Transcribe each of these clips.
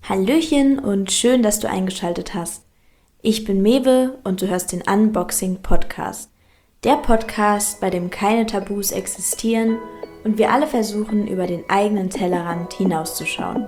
Hallöchen und schön, dass du eingeschaltet hast. Ich bin Mewe und du hörst den Unboxing Podcast. Der Podcast, bei dem keine Tabus existieren und wir alle versuchen, über den eigenen Tellerrand hinauszuschauen.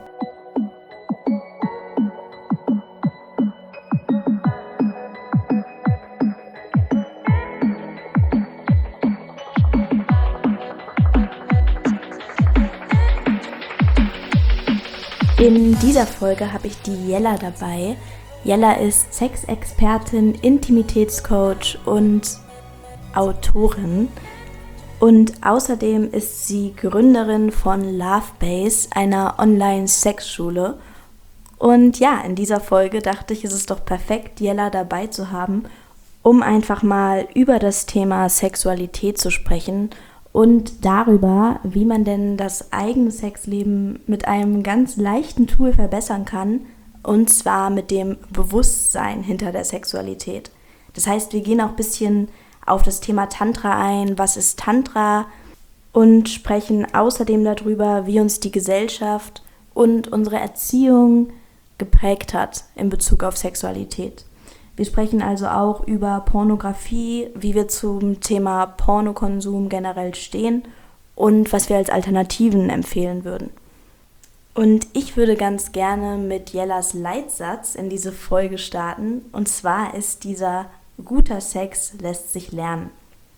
In dieser Folge habe ich die Jella dabei. Jella ist Sexexpertin, Intimitätscoach und Autorin. Und außerdem ist sie Gründerin von Lovebase, einer Online-Sexschule. Und ja, in dieser Folge dachte ich, es ist doch perfekt, Jella dabei zu haben, um einfach mal über das Thema Sexualität zu sprechen und darüber, wie man denn das eigene Sexleben mit einem ganz leichten Tool verbessern kann, und zwar mit dem Bewusstsein hinter der Sexualität. Das heißt, wir gehen auch ein bisschen auf das Thema Tantra ein, was ist Tantra, und sprechen außerdem darüber, wie uns die Gesellschaft und unsere Erziehung geprägt hat in Bezug auf Sexualität. Wir sprechen also auch über Pornografie, wie wir zum Thema Pornokonsum generell stehen und was wir als Alternativen empfehlen würden. Und ich würde ganz gerne mit Jellas Leitsatz in diese Folge starten. Und zwar ist dieser: guter Sex lässt sich lernen.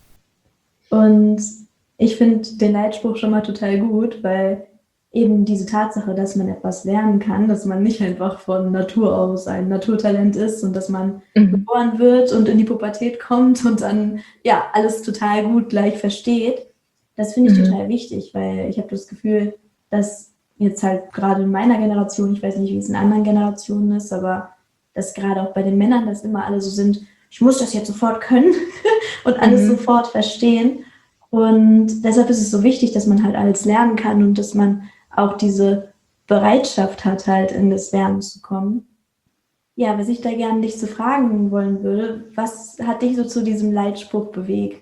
Und ich finde den Leitspruch schon mal total gut, weil eben diese Tatsache, dass man etwas lernen kann, dass man nicht einfach von Natur aus ein Naturtalent ist und dass man geboren wird und in die Pubertät kommt und dann ja alles total gut gleich versteht. Das finde ich total wichtig, weil ich habe das Gefühl, dass jetzt halt gerade in meiner Generation, ich weiß nicht, wie es in anderen Generationen ist, aber dass gerade auch bei den Männern, dass immer alle so sind, ich muss das jetzt sofort können und alles sofort verstehen. Und deshalb ist es so wichtig, dass man halt alles lernen kann und dass man auch diese Bereitschaft hat, halt in das Lernen zu kommen. Ja, was ich da gerne dich zu fragen wollen würde, was hat dich so zu diesem Leitspruch bewegt?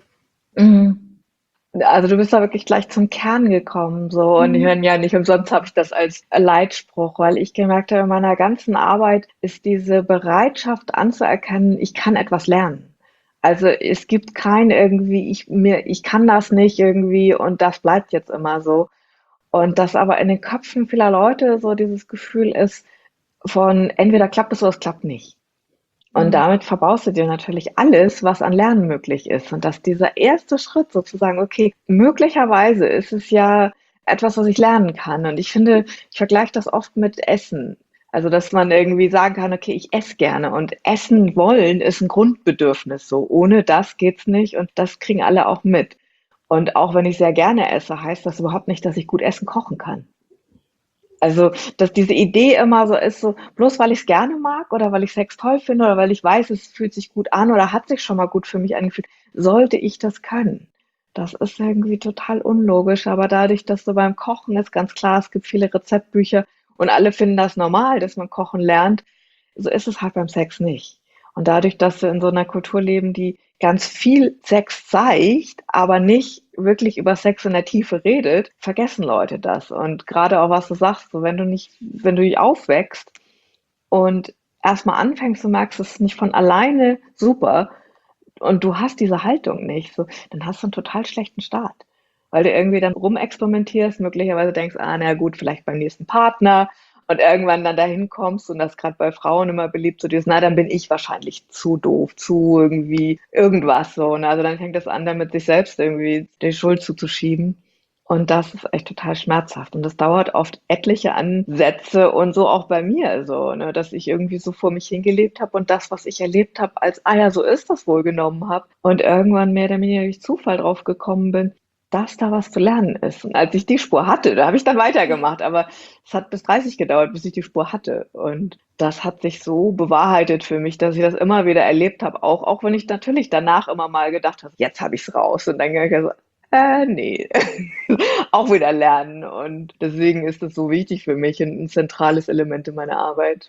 Also du bist da wirklich gleich zum Kern gekommen, so. Und ich meine, ja, nicht umsonst habe ich das als Leitspruch, weil ich gemerkt habe, in meiner ganzen Arbeit ist diese Bereitschaft anzuerkennen, ich kann etwas lernen. Also es gibt kein irgendwie, ich kann das nicht irgendwie und das bleibt jetzt immer so. Und dass aber in den Köpfen vieler Leute so dieses Gefühl ist von entweder klappt es oder es klappt nicht. Und damit verbaust du dir natürlich alles, was an Lernen möglich ist. Und dass dieser erste Schritt sozusagen, okay, möglicherweise ist es ja etwas, was ich lernen kann. Und ich finde, ich vergleiche das oft mit Essen. Also, dass man irgendwie sagen kann, okay, ich esse gerne. Und essen wollen ist ein Grundbedürfnis so. Ohne das geht's nicht. Und das kriegen alle auch mit. Und auch wenn ich sehr gerne esse, heißt das überhaupt nicht, dass ich gut Essen kochen kann. Also, dass diese Idee immer so ist, so bloß weil ich es gerne mag oder weil ich Sex toll finde oder weil ich weiß, es fühlt sich gut an oder hat sich schon mal gut für mich angefühlt, sollte ich das können. Das ist irgendwie total unlogisch, aber dadurch, dass du beim Kochen ist ganz klar, es gibt viele Rezeptbücher und alle finden das normal, dass man kochen lernt, so ist es halt beim Sex nicht. Und dadurch, dass wir in so einer Kultur leben, die ganz viel Sex zeigt, aber nicht wirklich über Sex in der Tiefe redet, vergessen Leute das. Und gerade auch, was du sagst, so wenn du nicht aufwächst und erstmal anfängst, du merkst, es ist nicht von alleine super und du hast diese Haltung nicht, so, dann hast du einen total schlechten Start. Weil du irgendwie dann rumexperimentierst, möglicherweise denkst, ah, na gut, vielleicht beim nächsten Partner und irgendwann dann dahin kommst und das gerade bei Frauen immer beliebt, so dieses, na, dann bin ich wahrscheinlich zu doof, zu irgendwie irgendwas so. Und also dann fängt das an, damit sich selbst irgendwie die Schuld zuzuschieben. Und das ist echt total schmerzhaft. Und das dauert oft etliche Ansätze und so auch bei mir so, ne, dass ich irgendwie so vor mich hingelebt habe und das, was ich erlebt habe, als, ah ja, so ist das wohl genommen habe. Und irgendwann mehr oder weniger durch Zufall drauf gekommen bin, dass da was zu lernen ist. Und als ich die Spur hatte, da habe ich dann weitergemacht. Aber es hat bis 30 gedauert, bis ich die Spur hatte. Und das hat sich so bewahrheitet für mich, dass ich das immer wieder erlebt habe. Auch wenn ich natürlich danach immer mal gedacht habe, jetzt habe ich es raus. Und dann ging ich so, nee, auch wieder lernen. Und deswegen ist es so wichtig für mich und ein zentrales Element in meiner Arbeit.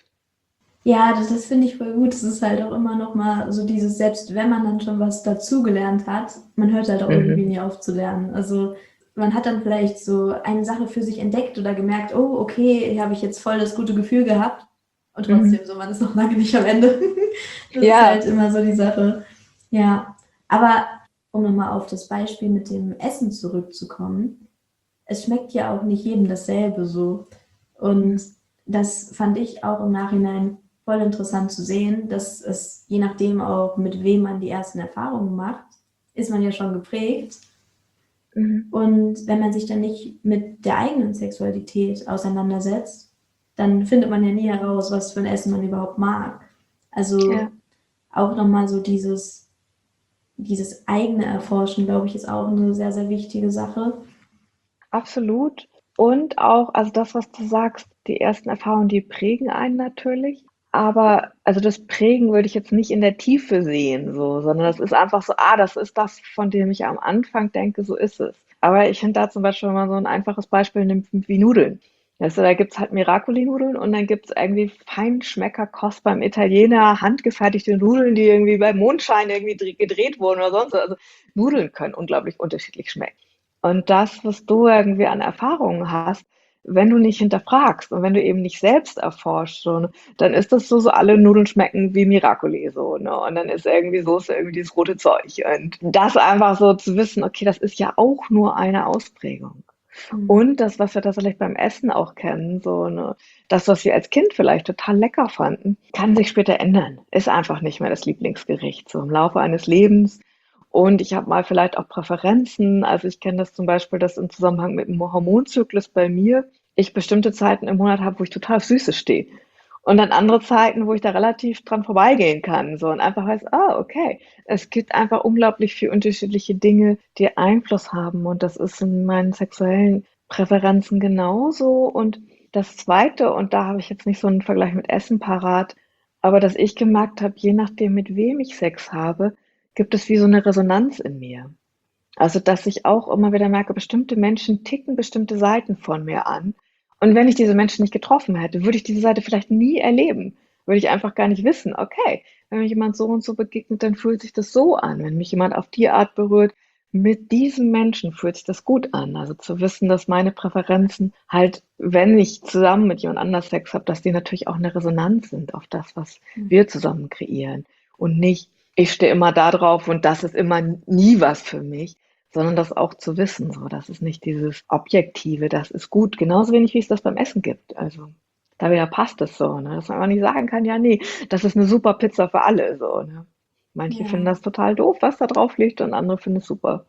Ja, das finde ich voll gut. Es ist halt auch immer noch mal so dieses, selbst wenn man dann schon was dazugelernt hat, man hört halt auch irgendwie Mhm. nie auf zu lernen. Also man hat dann vielleicht so eine Sache für sich entdeckt oder gemerkt, oh, okay, hier habe ich jetzt voll das gute Gefühl gehabt. Und trotzdem, so, man ist noch lange nicht am Ende. Das ist Ja, halt immer so die Sache. Ja, aber um nochmal auf das Beispiel mit dem Essen zurückzukommen, es schmeckt ja auch nicht jedem dasselbe so. Und das fand ich auch im Nachhinein voll interessant zu sehen, dass es je nachdem auch, mit wem man die ersten Erfahrungen macht, ist man ja schon geprägt. mhm. Und wenn man sich dann nicht mit der eigenen Sexualität auseinandersetzt, dann findet man ja nie heraus, was für ein Essen man überhaupt mag. Also Ja, auch nochmal so dieses eigene Erforschen, glaube ich, ist auch eine sehr, sehr wichtige Sache. absolut. Und auch, also das, was du sagst, die ersten Erfahrungen, die prägen einen natürlich. Aber also das Prägen würde ich jetzt nicht in der Tiefe sehen, so, sondern das ist einfach so, das ist das, von dem ich am Anfang denke, so ist es. Aber ich finde da zum Beispiel mal so ein einfaches Beispiel nimmt wie Nudeln. Weißt du, da gibt's halt Miracoli-Nudeln und dann gibt's irgendwie Feinschmeckerkost beim Italiener, handgefertigte Nudeln, die irgendwie bei Mondschein irgendwie gedreht wurden oder sonst was. Also Nudeln können unglaublich unterschiedlich schmecken. Und das, was du irgendwie an Erfahrungen hast, wenn du nicht hinterfragst und wenn du eben nicht selbst erforschst, so, ne, dann ist das so, alle Nudeln schmecken wie Miracoli, so, ne? Und dann ist irgendwie Soße irgendwie dieses rote Zeug. Und das einfach so zu wissen, okay, das ist ja auch nur eine Ausprägung. Mhm. Und das, was wir tatsächlich beim Essen auch kennen, so, ne, das, was wir als Kind vielleicht total lecker fanden, kann sich später ändern. Ist einfach nicht mehr das Lieblingsgericht, so im Laufe eines Lebens. Und ich habe mal vielleicht auch Präferenzen. Also ich kenne das zum Beispiel, dass im Zusammenhang mit dem Hormonzyklus bei mir ich bestimmte Zeiten im Monat habe, wo ich total auf Süßes stehe. Und dann andere Zeiten, wo ich da relativ dran vorbeigehen kann. So und einfach weiß, okay, es gibt einfach unglaublich viel unterschiedliche Dinge, die Einfluss haben. Und das ist in meinen sexuellen Präferenzen genauso. Und das Zweite, und da habe ich jetzt nicht so einen Vergleich mit Essen parat, aber dass ich gemerkt habe, je nachdem, mit wem ich Sex habe, gibt es wie so eine Resonanz in mir. Also, dass ich auch immer wieder merke, bestimmte Menschen ticken bestimmte Seiten von mir an. Und wenn ich diese Menschen nicht getroffen hätte, würde ich diese Seite vielleicht nie erleben. Würde ich einfach gar nicht wissen, okay, wenn mir jemand so und so begegnet, dann fühlt sich das so an. Wenn mich jemand auf die Art berührt, mit diesem Menschen fühlt sich das gut an. Also zu wissen, dass meine Präferenzen halt, wenn ich zusammen mit jemand anders Sex habe, dass die natürlich auch eine Resonanz sind auf das, was wir zusammen kreieren. Und nicht, ich stehe immer da drauf und das ist immer nie was für mich, sondern das auch zu wissen, so, das ist nicht dieses Objektive, das ist gut, genauso wenig wie es das beim Essen gibt. Also da wieder passt es so, ne? Dass man einfach nicht sagen kann, ja, nee, das ist eine super Pizza für alle, so, ne? Manche finden Ja. das total doof, was da drauf liegt, und andere finden es super.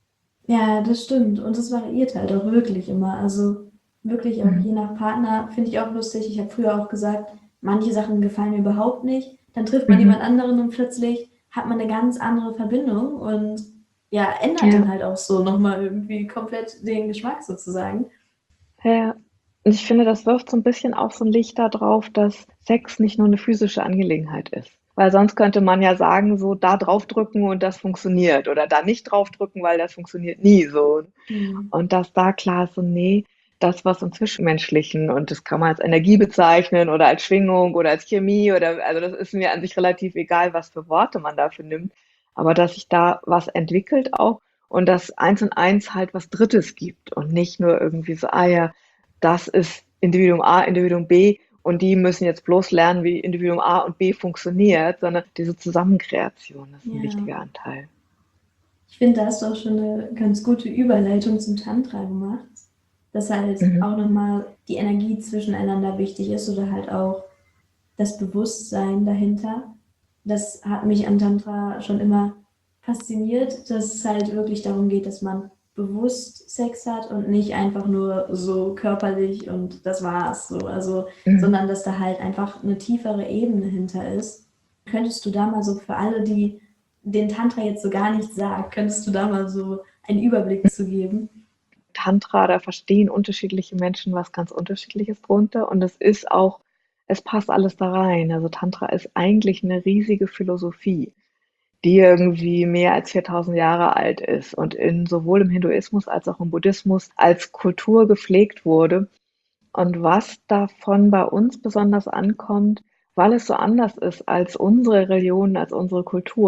Ja, das stimmt. Und es variiert halt auch wirklich immer. Also wirklich auch je Mhm. nach Partner finde ich auch lustig. Ich habe früher auch gesagt, manche Sachen gefallen mir überhaupt nicht. Dann trifft man jemand Mhm. anderen und plötzlich hat man eine ganz andere Verbindung und ja, ändert dann Ja, halt auch so nochmal irgendwie komplett den Geschmack sozusagen. ja. Und ich finde, das wirft so ein bisschen auch so ein Licht da drauf, dass Sex nicht nur eine physische Angelegenheit ist. Weil sonst könnte man ja sagen, so da draufdrücken und das funktioniert oder da nicht draufdrücken, weil das funktioniert nie so. Hm. Und dass da klar ist, so, nee, das, was im Zwischenmenschlichen, und das kann man als Energie bezeichnen oder als Schwingung oder als Chemie oder, also das ist mir an sich relativ egal, was für Worte man dafür nimmt, aber dass sich da was entwickelt auch und dass eins und eins halt was Drittes gibt und nicht nur irgendwie so, ja, das ist Individuum A, Individuum B und die müssen jetzt bloß lernen, wie Individuum A und B funktioniert, sondern diese Zusammenkreation ist ein Ja, wichtiger Anteil. ich finde, da hast du auch schon eine ganz gute Überleitung zum Tantra gemacht, dass halt Mhm. auch nochmal die Energie zwischeneinander wichtig ist oder halt auch das Bewusstsein dahinter. Das hat mich an Tantra schon immer fasziniert, dass es halt wirklich darum geht, dass man bewusst Sex hat und nicht einfach nur so körperlich und das war's so. Also, Mhm. sondern dass da halt einfach eine tiefere Ebene hinter ist. Könntest du da mal so für alle, die den Tantra jetzt so gar nicht sagt, könntest du da mal so einen Überblick zu geben? Tantra, da verstehen unterschiedliche Menschen was ganz Unterschiedliches drunter und es ist auch, es passt alles da rein. Also Tantra ist eigentlich eine riesige Philosophie, die irgendwie mehr als 4000 Jahre alt ist und in sowohl im Hinduismus als auch im Buddhismus als Kultur gepflegt wurde. Und was davon bei uns besonders ankommt, weil es so anders ist als unsere Religion, als unsere Kultur,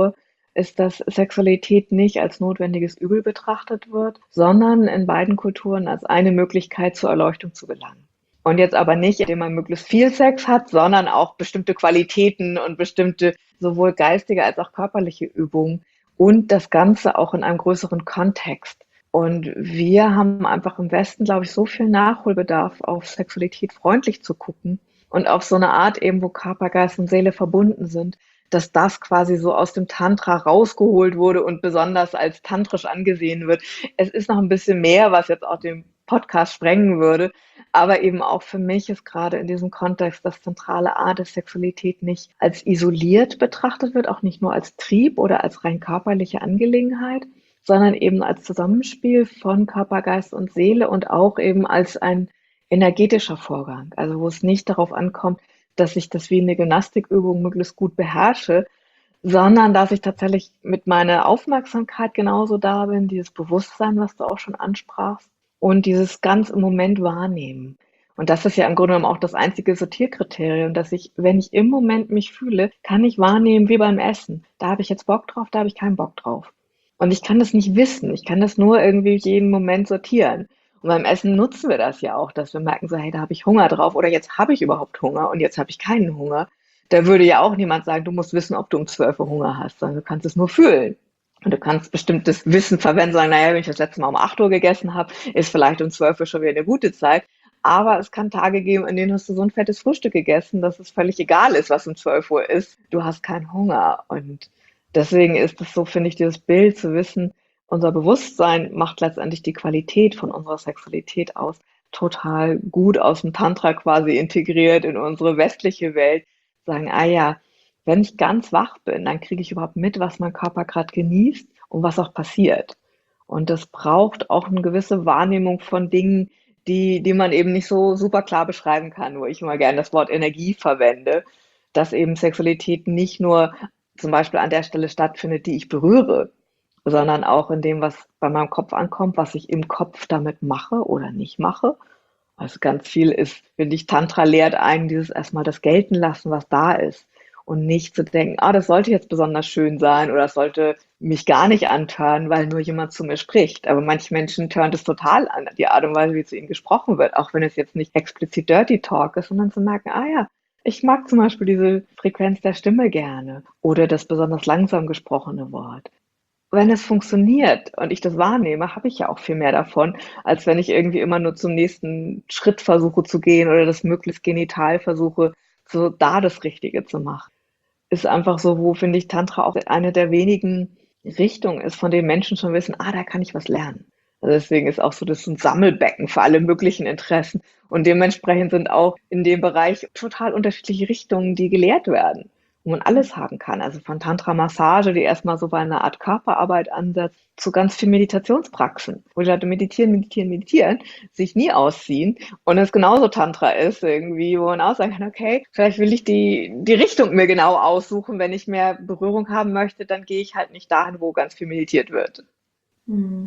ist, dass Sexualität nicht als notwendiges Übel betrachtet wird, sondern in beiden Kulturen als eine Möglichkeit zur Erleuchtung zu gelangen. Und jetzt aber nicht, indem man möglichst viel Sex hat, sondern auch bestimmte Qualitäten und bestimmte sowohl geistige als auch körperliche Übungen und das Ganze auch in einem größeren Kontext. Und wir haben einfach im Westen, glaube ich, so viel Nachholbedarf, auf Sexualität freundlich zu gucken und auf so eine Art eben, wo Körper, Geist und Seele verbunden sind, dass das quasi so aus dem Tantra rausgeholt wurde und besonders als tantrisch angesehen wird. Es ist noch ein bisschen mehr, was jetzt auch den Podcast sprengen würde, aber eben auch für mich ist gerade in diesem Kontext das zentrale A, dass Sexualität nicht als isoliert betrachtet wird, auch nicht nur als Trieb oder als rein körperliche Angelegenheit, sondern eben als Zusammenspiel von Körper, Geist und Seele und auch eben als ein energetischer Vorgang. Also wo es nicht darauf ankommt, dass ich das wie eine Gymnastikübung möglichst gut beherrsche, sondern dass ich tatsächlich mit meiner Aufmerksamkeit genauso da bin, dieses Bewusstsein, was du auch schon ansprachst, und dieses ganz im Moment wahrnehmen. Und das ist ja im Grunde genommen auch das einzige Sortierkriterium, dass ich, wenn ich im Moment mich fühle, kann ich wahrnehmen wie beim Essen. Da habe ich jetzt Bock drauf, da habe ich keinen Bock drauf. Und ich kann das nicht wissen. Ich kann das nur irgendwie jeden Moment sortieren. Und beim Essen nutzen wir das ja auch, dass wir merken so, hey, da habe ich Hunger drauf oder jetzt habe ich überhaupt Hunger und jetzt habe ich keinen Hunger. Da würde ja auch niemand sagen, du musst wissen, ob du um 12 Uhr Hunger hast, sondern du kannst es nur fühlen. Und du kannst bestimmtes Wissen verwenden, sagen, naja, wenn ich das letzte Mal um 8 Uhr gegessen habe, ist vielleicht um 12 Uhr schon wieder eine gute Zeit. Aber es kann Tage geben, in denen hast du so ein fettes Frühstück gegessen, dass es völlig egal ist, was um 12 Uhr ist. Du hast keinen Hunger. Und deswegen ist es so, finde ich, dieses Bild zu wissen, unser Bewusstsein macht letztendlich die Qualität von unserer Sexualität aus, total gut aus dem Tantra quasi integriert in unsere westliche Welt. Sagen, ah ja, wenn ich ganz wach bin, dann kriege ich überhaupt mit, was mein Körper gerade genießt und was auch passiert. Und das braucht auch eine gewisse Wahrnehmung von Dingen, die man eben nicht so super klar beschreiben kann, wo ich immer gerne das Wort Energie verwende, dass eben Sexualität nicht nur zum Beispiel an der Stelle stattfindet, die ich berühre, sondern auch in dem, was bei meinem Kopf ankommt, was ich im Kopf damit mache oder nicht mache. Also ganz viel ist, finde ich, Tantra lehrt einen dieses erstmal das gelten lassen, was da ist. Und nicht zu denken, ah, das sollte jetzt besonders schön sein oder das sollte mich gar nicht antören, weil nur jemand zu mir spricht. Aber manche Menschen tönt es total an, die Art und Weise, wie zu ihnen gesprochen wird, auch wenn es jetzt nicht explizit Dirty Talk ist, sondern zu merken, ah ja, ich mag zum Beispiel diese Frequenz der Stimme gerne oder das besonders langsam gesprochene Wort. Wenn es funktioniert und ich das wahrnehme, habe ich ja auch viel mehr davon, als wenn ich irgendwie immer nur zum nächsten Schritt versuche zu gehen oder das möglichst genital versuche, so da das Richtige zu machen. Ist einfach so, wo finde ich Tantra auch eine der wenigen Richtungen ist, von denen Menschen schon wissen, ah, da kann ich was lernen. Also deswegen ist auch so das ein Sammelbecken für alle möglichen Interessen. Und dementsprechend sind auch in dem Bereich total unterschiedliche Richtungen, die gelehrt werden, wo man alles haben kann. Also von Tantra-Massage, die erstmal so bei einer Art Körperarbeit ansetzt, zu ganz viel Meditationspraxen, wo die Leute meditieren, meditieren, meditieren, sich nie ausziehen und es genauso Tantra ist irgendwie, wo man auch sagen kann, okay, vielleicht will ich die Richtung mir genau aussuchen. Wenn ich mehr Berührung haben möchte, dann gehe ich halt nicht dahin, wo ganz viel meditiert wird. Hm.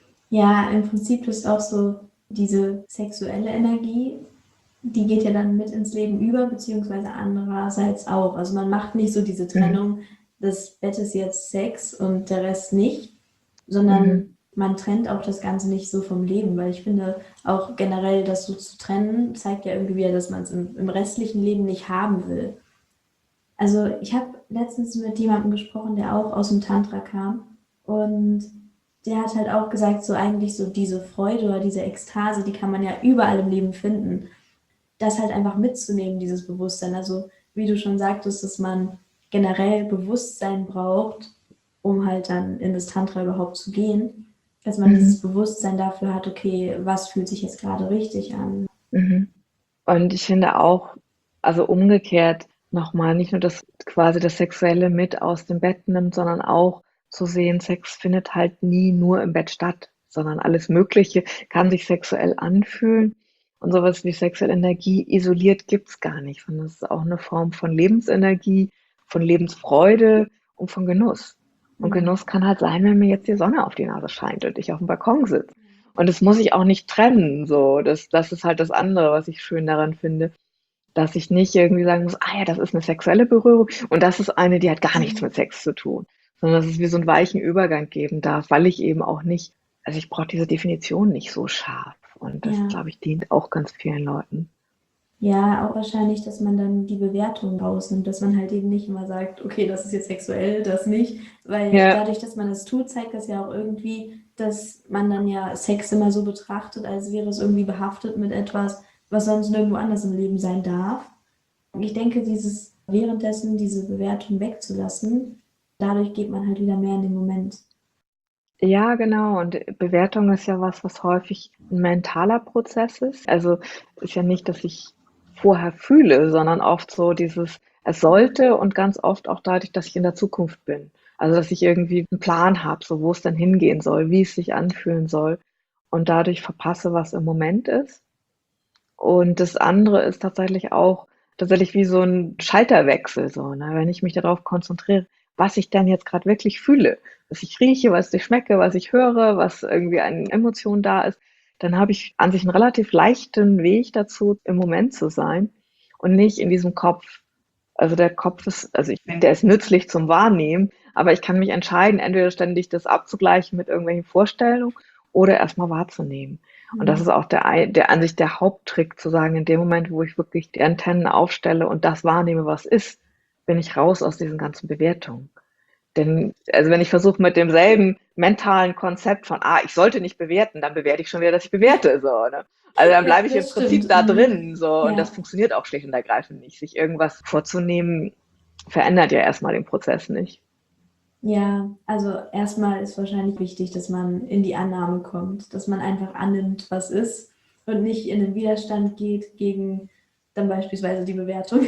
Ja, im Prinzip ist auch so diese sexuelle Energie, die geht ja dann mit ins Leben über, beziehungsweise andererseits auch. Also man macht nicht so diese Trennung, das Bett ist jetzt Sex und der Rest nicht, sondern man trennt auch das Ganze nicht so vom Leben, weil ich finde auch generell das so zu trennen, zeigt ja irgendwie wieder, dass man es im restlichen Leben nicht haben will. Also ich habe letztens mit jemandem gesprochen, der auch aus dem Tantra kam und der hat halt auch gesagt, so eigentlich so diese Freude oder diese Ekstase, die kann man ja überall im Leben finden. Das halt einfach mitzunehmen, dieses Bewusstsein. Also wie du schon sagtest, dass man generell Bewusstsein braucht, um halt dann in das Tantra überhaupt zu gehen. Dass man dieses Bewusstsein dafür hat, okay, was fühlt sich jetzt gerade richtig an. Und ich finde auch, also umgekehrt nochmal, nicht nur das quasi das Sexuelle mit aus dem Bett nimmt, sondern auch zu sehen, Sex findet halt nie nur im Bett statt, sondern alles Mögliche kann sich sexuell anfühlen. Und sowas wie sexuelle Energie isoliert gibt's gar nicht, sondern es ist auch eine Form von Lebensenergie, von Lebensfreude und von Genuss. Und Genuss kann halt sein, wenn mir jetzt die Sonne auf die Nase scheint und ich auf dem Balkon sitze. Und das muss ich auch nicht trennen, so. Das ist halt das andere, was ich schön daran finde, dass ich nicht irgendwie sagen muss, ah ja, das ist eine sexuelle Berührung und das ist eine, die hat gar nichts mit Sex zu tun. sondern dass es wie so einen weichen Übergang geben darf, weil ich eben auch nicht, also ich brauche diese Definition nicht so scharf. Und das, Ja. glaube ich, dient auch ganz vielen Leuten. Ja, auch wahrscheinlich, dass man dann die Bewertung rausnimmt, dass man halt eben nicht immer sagt, okay, das ist jetzt sexuell, das nicht, weil Ja, dadurch, dass man das tut, zeigt das ja auch irgendwie, dass man dann ja Sex immer so betrachtet, als wäre es irgendwie behaftet mit etwas, was sonst nirgendwo anders im Leben sein darf. Ich denke, dieses währenddessen diese Bewertung wegzulassen, dadurch geht man halt wieder mehr in den Moment. ja, genau. Und Bewertung ist ja was, was häufig ein mentaler Prozess ist. Also ist ja nicht, dass ich vorher fühle, sondern oft so dieses, es sollte und ganz oft auch dadurch, dass ich in der Zukunft bin. Also dass ich irgendwie einen Plan habe, so wo es dann hingehen soll, wie es sich anfühlen soll und dadurch verpasse, was im Moment ist. Und das andere ist tatsächlich wie so ein Schalterwechsel, so, ne? Wenn ich mich darauf konzentriere, was ich dann jetzt gerade wirklich fühle, was ich rieche, was ich schmecke, was ich höre, was irgendwie an Emotionen da ist, dann habe ich an sich einen relativ leichten Weg dazu, im Moment zu sein und nicht in diesem Kopf. Also der Kopf ist, also ich finde, der ist nützlich zum Wahrnehmen, aber ich kann mich entscheiden, entweder ständig das abzugleichen mit irgendwelchen Vorstellungen oder erstmal wahrzunehmen. Und das ist auch der an sich der Haupttrick, zu sagen, in dem Moment, wo ich wirklich die Antennen aufstelle und das wahrnehme, was ist, bin ich raus aus diesen ganzen Bewertungen. Denn, also wenn ich versuche mit demselben mentalen Konzept von, ich sollte nicht bewerten, dann bewerte ich schon wieder, dass ich bewerte, so, ne? Also dann Ja, bleibe ich im das Prinzip stimmt. da drin, so, und das Ja. funktioniert auch schlicht und ergreifend nicht. Sich irgendwas vorzunehmen, verändert ja erstmal den Prozess nicht. Ja, also erstmal ist wahrscheinlich wichtig, dass man in die Annahme kommt, dass man einfach annimmt, was ist und nicht in den Widerstand geht gegen dann beispielsweise die Bewertung.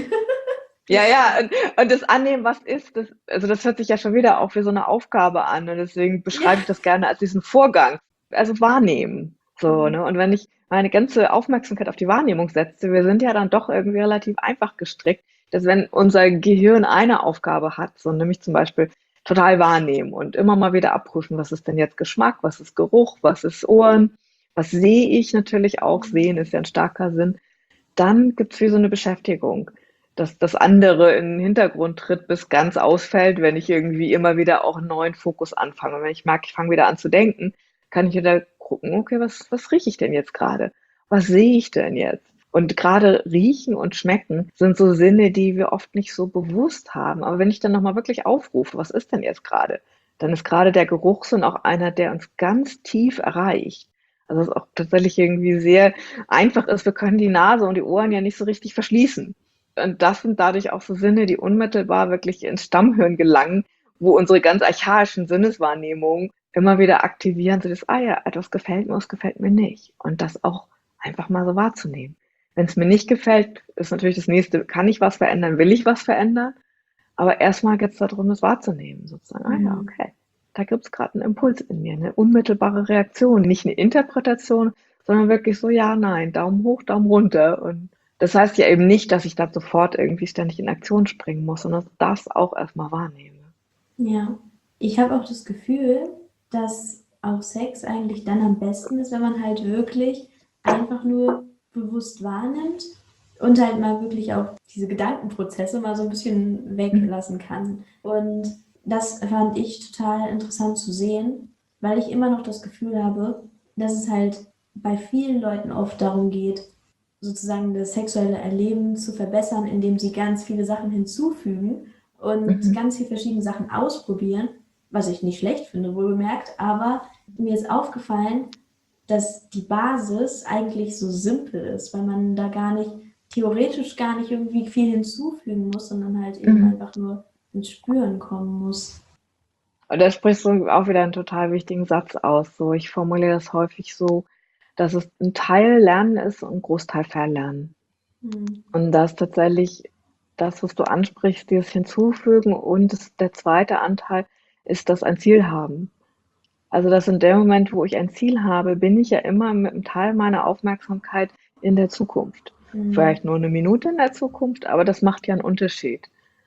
Ja, Das ja, stimmt. und das Annehmen, was ist, also das hört sich ja schon wieder auch wie so eine Aufgabe an und deswegen Ja. beschreibe ich das gerne als diesen Vorgang, also wahrnehmen, so, Mhm. ne? Und wenn ich meine ganze Aufmerksamkeit auf die Wahrnehmung setze, wir sind ja dann doch irgendwie relativ einfach gestrickt, dass wenn unser Gehirn eine Aufgabe hat, so nämlich zum Beispiel total wahrnehmen und immer mal wieder abprüfen, was ist denn jetzt Geschmack, was ist Geruch, was ist Ohren, was sehe ich natürlich auch, sehen ist ja ein starker Sinn, dann gibt's wie so eine Beschäftigung, dass das andere in den Hintergrund tritt, bis ganz ausfällt, wenn ich irgendwie immer wieder auch einen neuen Fokus anfange. Und wenn ich merke, ich fange wieder an zu denken, kann ich wieder gucken, okay, was rieche ich denn jetzt gerade? Was sehe ich denn jetzt? Und gerade riechen und schmecken sind so Sinne, die wir oft nicht so bewusst haben. Aber wenn ich dann nochmal wirklich aufrufe, was ist denn jetzt gerade? Dann ist gerade der Geruchssinn auch einer, der uns ganz tief erreicht. Also es ist auch tatsächlich irgendwie sehr einfach ist, wir können die Nase und die Ohren ja nicht so richtig verschließen. Und das sind dadurch auch so Sinne, die unmittelbar wirklich ins Stammhirn gelangen, wo unsere ganz archaischen Sinneswahrnehmungen immer wieder aktivieren, so das, ja, etwas gefällt mir, es gefällt mir nicht. Und das auch einfach mal so wahrzunehmen. Wenn es mir nicht gefällt, ist natürlich das nächste, kann ich was verändern, will ich was verändern? Aber erstmal geht es darum, das wahrzunehmen, sozusagen, ja, Mhm. okay, da gibt es gerade einen Impuls in mir, eine unmittelbare Reaktion, nicht eine Interpretation, sondern wirklich so, ja, nein, Daumen hoch, Daumen runter. Und das heißt ja eben nicht, dass ich da sofort irgendwie ständig in Aktion springen muss, sondern das auch erstmal wahrnehme. Ja, ich habe auch das Gefühl, dass auch Sex eigentlich dann am besten ist, wenn man halt wirklich einfach nur bewusst wahrnimmt und halt mal wirklich auch diese Gedankenprozesse mal so ein bisschen Mhm. weglassen kann. Und das fand ich total interessant zu sehen, weil ich immer noch das Gefühl habe, dass es halt bei vielen Leuten oft darum geht, sozusagen das sexuelle Erleben zu verbessern, indem sie ganz viele Sachen hinzufügen und Mhm. ganz viele verschiedene Sachen ausprobieren, was ich nicht schlecht finde, wohl bemerkt, aber mir ist aufgefallen, dass die Basis eigentlich so simpel ist, weil man da gar nicht, theoretisch gar nicht irgendwie viel hinzufügen muss, sondern halt eben Mhm. einfach nur ins Spüren kommen muss. Und da sprichst du auch wieder einen total wichtigen Satz aus. So, ich formuliere das häufig so, dass es ein Teil Lernen ist und ein Großteil Verlernen. Hm. Und das tatsächlich das, was du ansprichst, dieses Hinzufügen und der zweite Anteil ist das ein Ziel haben. Also, dass in dem Moment, wo ich ein Ziel habe, bin ich ja immer mit einem Teil meiner Aufmerksamkeit in der Zukunft. Hm. Vielleicht nur eine Minute in der Zukunft, aber das macht ja einen Unterschied.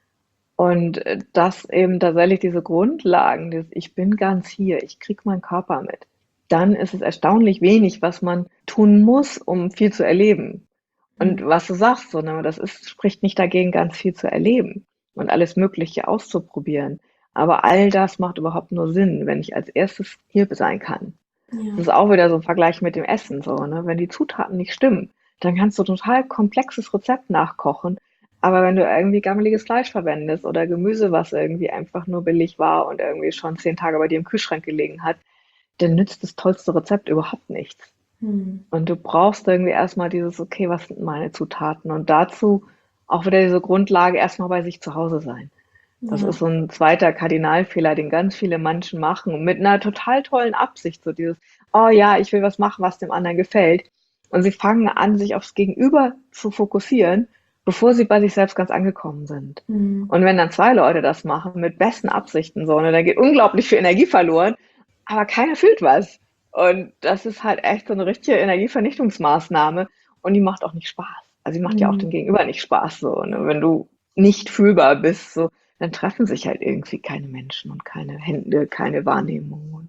Und das eben tatsächlich diese Grundlagen, dieses Ich bin ganz hier, ich kriege meinen Körper mit. Dann ist es erstaunlich wenig, was man tun muss, um viel zu erleben. Und Hm. was du sagst, so, ne, das ist, spricht nicht dagegen, ganz viel zu erleben und alles Mögliche auszuprobieren. Aber all das macht überhaupt nur Sinn, wenn ich als erstes hier sein kann. Ja. Das ist auch wieder so ein Vergleich mit dem Essen so, ne? Wenn die Zutaten nicht stimmen, dann kannst du total komplexes Rezept nachkochen. Aber wenn du irgendwie gammeliges Fleisch verwendest oder Gemüse, was irgendwie einfach nur billig war und irgendwie schon 10 Tage bei dir im Kühlschrank gelegen hat, dann nützt das tollste Rezept überhaupt nichts. Hm. Und du brauchst irgendwie erstmal dieses, okay, was sind meine Zutaten? Und dazu auch wieder diese Grundlage erstmal bei sich zu Hause sein. Das Ja. ist so ein zweiter Kardinalfehler, den ganz viele Menschen machen, mit einer total tollen Absicht, so dieses: „Oh ja, ich will was machen, was dem anderen gefällt.“ Und sie fangen an, sich aufs Gegenüber zu fokussieren, bevor sie bei sich selbst ganz angekommen sind. Hm. Und wenn dann 2 Leute das machen mit besten Absichten so, ne, dann geht unglaublich viel Energie verloren, aber keiner fühlt was. Und das ist halt echt so eine richtige Energievernichtungsmaßnahme und die macht auch nicht Spaß. Also, die macht ja auch Hm. dem Gegenüber nicht Spaß so, ne? Wenn du nicht fühlbar bist, so, dann treffen sich halt irgendwie keine Menschen und keine Hände, keine Wahrnehmung.